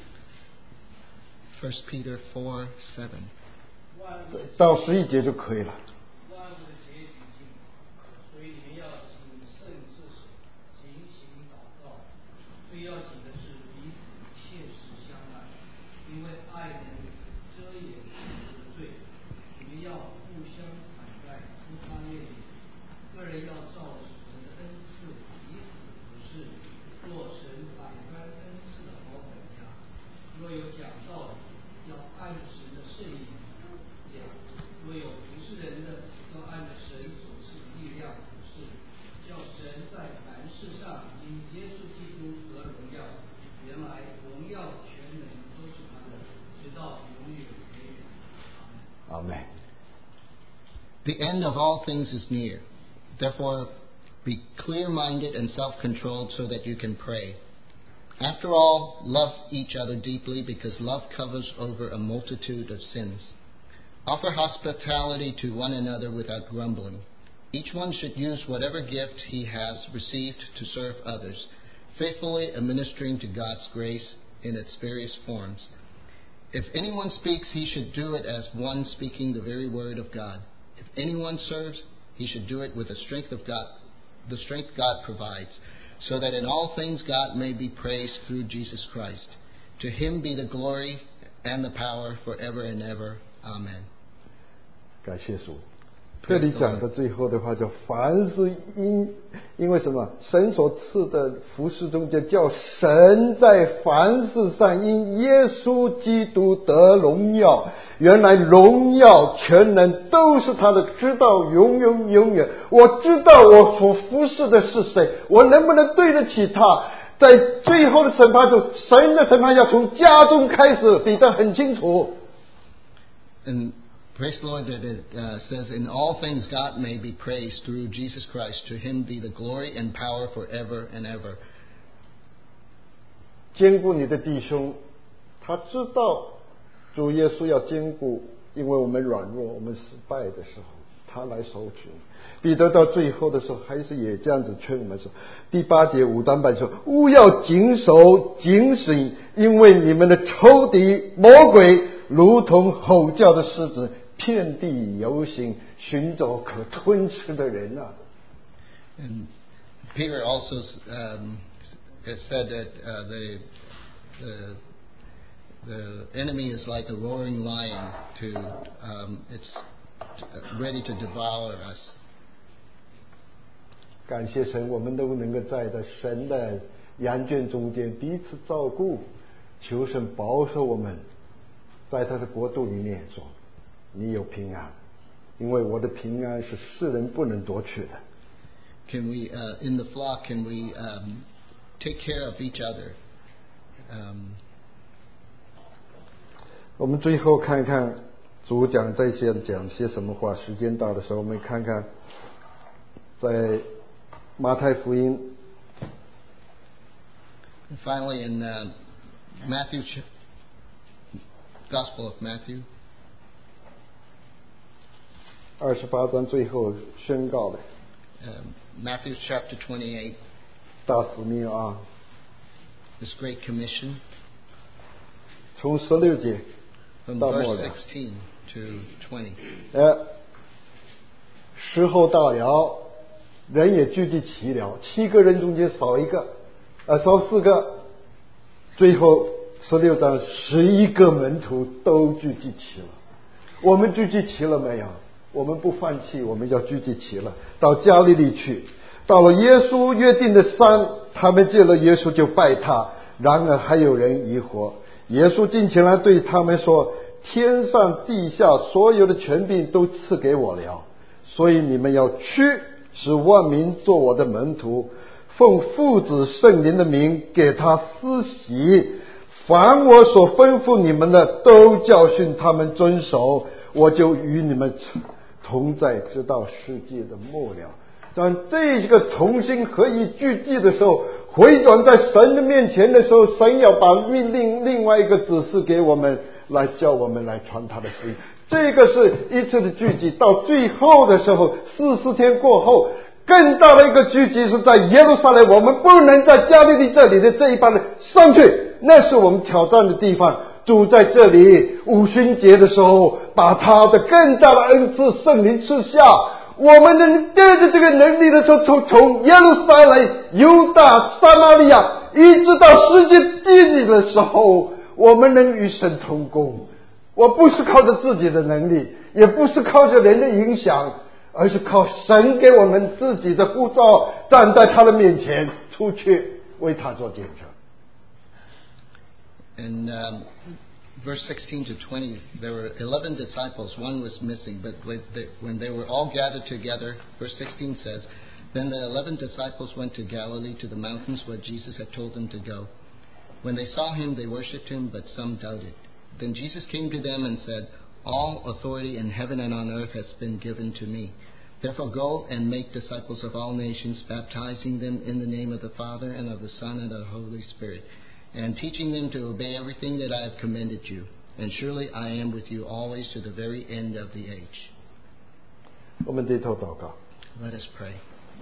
First Peter four, seven.
到十一节就可以了。
万物的结局尽，所以你们要谨慎自守，警醒祷告。最要紧的是彼此切实相爱，因为爱能遮掩许多的罪。你们要互相款待，不发怨言。个人要照着神的恩赐彼此服侍，做神百般恩赐的好管家。若有讲道理，要按神的圣意讲；若有服侍人的，要按着神所赐的力量服侍，叫神在凡事上因耶稣基督得荣耀。原来荣耀全能都是他的，直到永远永远。
阿门。
The end of all things is near. Therefore, be clear-minded and self-controlled so that you can pray. After all, love each other deeply because love covers over a multitude of sins. Offer hospitality to one another without grumbling. Each one should use whatever gift he has received to serve others, faithfully administering to God's grace in its various forms. If anyone speaks, he should do it as one speaking the very word of God. If anyone serves, he should do it with the strength of God, the strength God provides, so that in all things God may be praised through Jesus Christ. To him be the glory and the power forever and ever. Amen.
感谢主。这里讲的最后的话叫凡是因因为什么神所赐的服事中间，叫神在凡事上因耶稣基督得荣耀。原来荣耀全能都是他的，直到永永永远。我知道我所服侍的是谁，我能不能对得起他。在最后的审判中，神的审判要从家中开始，彼得很清楚。
And praise the Lord that it uh, says, in all things God may be praised through Jesus Christ. To him be the glory and power forever and ever.
兼顾你的弟兄，他知道主耶稣要兼顾，因为我们软弱，我们失败的时候，他来收取。彼得到最后的时候，还是也这样子劝我们说：第八节五章半说，勿要谨守警醒，因为你们的仇敌魔鬼如同吼叫的狮子，遍地游行，寻找可吞吃的人啊。
And Peter also um, said that uh, the, the the enemy is like a roaring lion. To um, it's ready to devour us.
感谢神，我们都能够在在神的羊圈中间彼此照顾，求神保守我们，在他的国度里面说，你有平安，因为我的平安是世人不能夺取的。
Can we, uh, in the flock, can we um, take care of each other? Um,
我们最后看看主讲这些讲些什么话。时间到的时候，我们看看在马太福音。
and finally, in uh, Matthew, Gospel of Matthew.
二十八章最后宣告的。
Um, Matthew chapter twenty-eight.
大使命啊。
This great commission.
从十六节。
From verse sixteen to twenty.
呃，时候到了，人也聚集齐了，七个人中间少一个，呃，少四个，最后十六章十一个门徒都聚集齐了。我们聚集齐了没有？我们不放弃，我们要聚集齐了，到加利利去。到了耶稣约定的山，他们见了耶稣就拜他。然而还有人疑惑。耶稣近前来对他们说：天上地下所有的权柄都赐给我了，所以你们要去，使万民做我的门徒， 奉父子圣灵的名给他施洗。凡我所吩咐你们的，都教训他们遵守，我就与你们同在，直到世界的末了。当这个同心合一聚集的时候，回转在神的面前的时候，神要把命令另外一个指示给我们，来叫我们来传他的福音。这个是一次的聚集，到最后的时候，四十天过后，更大的一个聚集是在耶路撒冷。我们不能在加利利这里的这一班人上去，那是我们挑战的地方。主在这里五旬节的时候，把他的更大的恩赐圣灵赐下，我们能带着这个能力的时候，从从耶路撒冷、犹大、撒玛利亚，一直到世界地理的时候，我们能与神同工。我不是靠着自己的能力，也不是靠着人的影响，而是靠神给我们自己的呼召，站在他的面前出去为他做见证。
And um, verse sixteen to twenty, there were eleven disciples. One was missing, but when they were all gathered together, verse sixteen says, Then the eleven disciples went to Galilee, to the mountains where Jesus had told them to go. When they saw him, they worshipped him, but some doubted. Then Jesus came to them and said, All authority in heaven and on earth has been given to me. Therefore go and make disciples of all nations, baptizing them in the name of the Father and of the Son and of the Holy Spirit, and teaching them to obey everything that I have commanded you. And surely I am with you always to the very end of the age.
我们低头祷告。
Let us pray.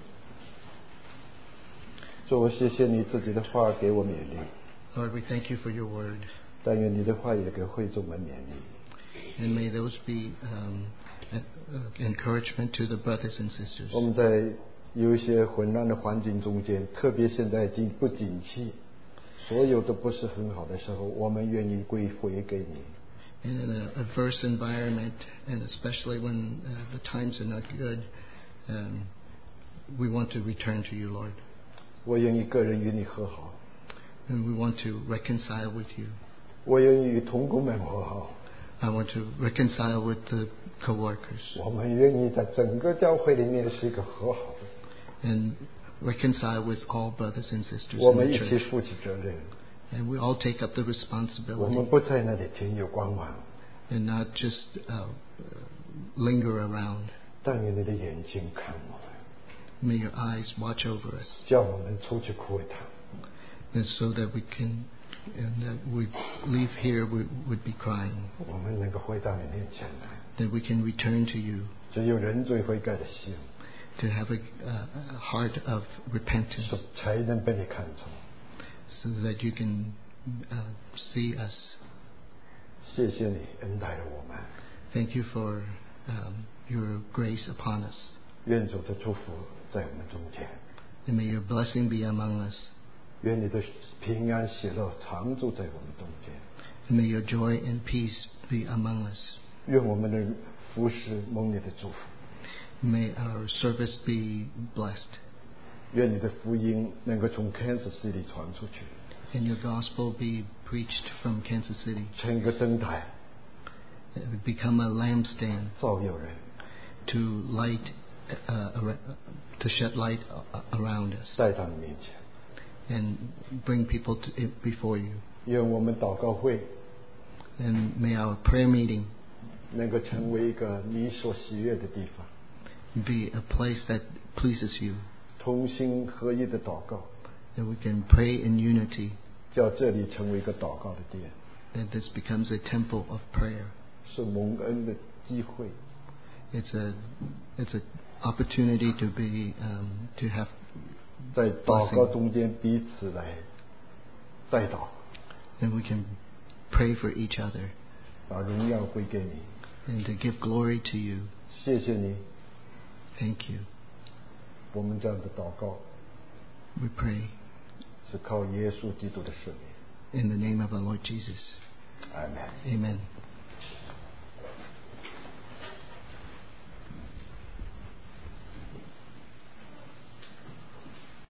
主，我谢谢你自己的话给我勉励。
Lord, we thank you for your word.
但愿你的话也给会众们勉励。
And may those be um, encouragement to the brothers and sisters.
我们在有一些混乱的环境中间，特别现在经不景气，所有都不是很好的时候，我们愿意归回给你。
And in an adverse environment, and especially when uh, the times are not good, um, we want to return to you, Lord.
我愿意个人与你和好，
And we want to reconcile with you.
我愿意与同工们和好，
I want to reconcile with the co-workers.
我们愿意在整个教会里面是一个和好的，
And reconcile with all brothers and sisters
我
in
们
the
一起
church.
负起责任，
And we all take up the
我
responsibility
们不在那里停留观望，
and not just uh, linger around.
但愿你的眼睛看我们，
May your eyes watch over us,
叫我们出去哭一趟。
and so that we can, and that we leave here, we would be crying,
我们能够回到你面前来，
that we can return to you,
只有认罪悔改的心，
to have a, uh, a heart of repentance,
才能被你看重。
so that you can uh, see us.
谢谢你恩待了我们，
Thank you for um, your grace upon us,
愿主的祝福在我们中间，
and may your blessing be among us,
愿你的平安喜乐常住在我们中间，
and may your joy and peace be among us.
愿我们的服侍蒙你的祝福，
May our service be blessed,
愿你的福音能够从 Kansas City 传出去，
and your gospel be preached from Kansas City,
成一个灯台，
it would become a lampstand
照耀人，
to light, uh, ar- to shed light a- around us,
在他的面前。
and bring people to it before you.
愿我们祷告会
And may our prayer meeting
能够成为一个你所喜悦的地方，
be a place that pleases you,
同心合一的祷告，
that we can pray in unity,
叫这里成为一个祷告的殿，
that this becomes a temple of prayer.
是蒙恩的机会。
It's a it's an opportunity to be um, to have
在祷告中间彼此来代祷，
and we can pray for each other
把荣耀归给你。
and to give glory to you.
谢谢你，
Thank you.
我们这样的祷告
We pray
是靠耶稣基督的圣名。
in the name of our Lord Jesus.
Amen。
Amen.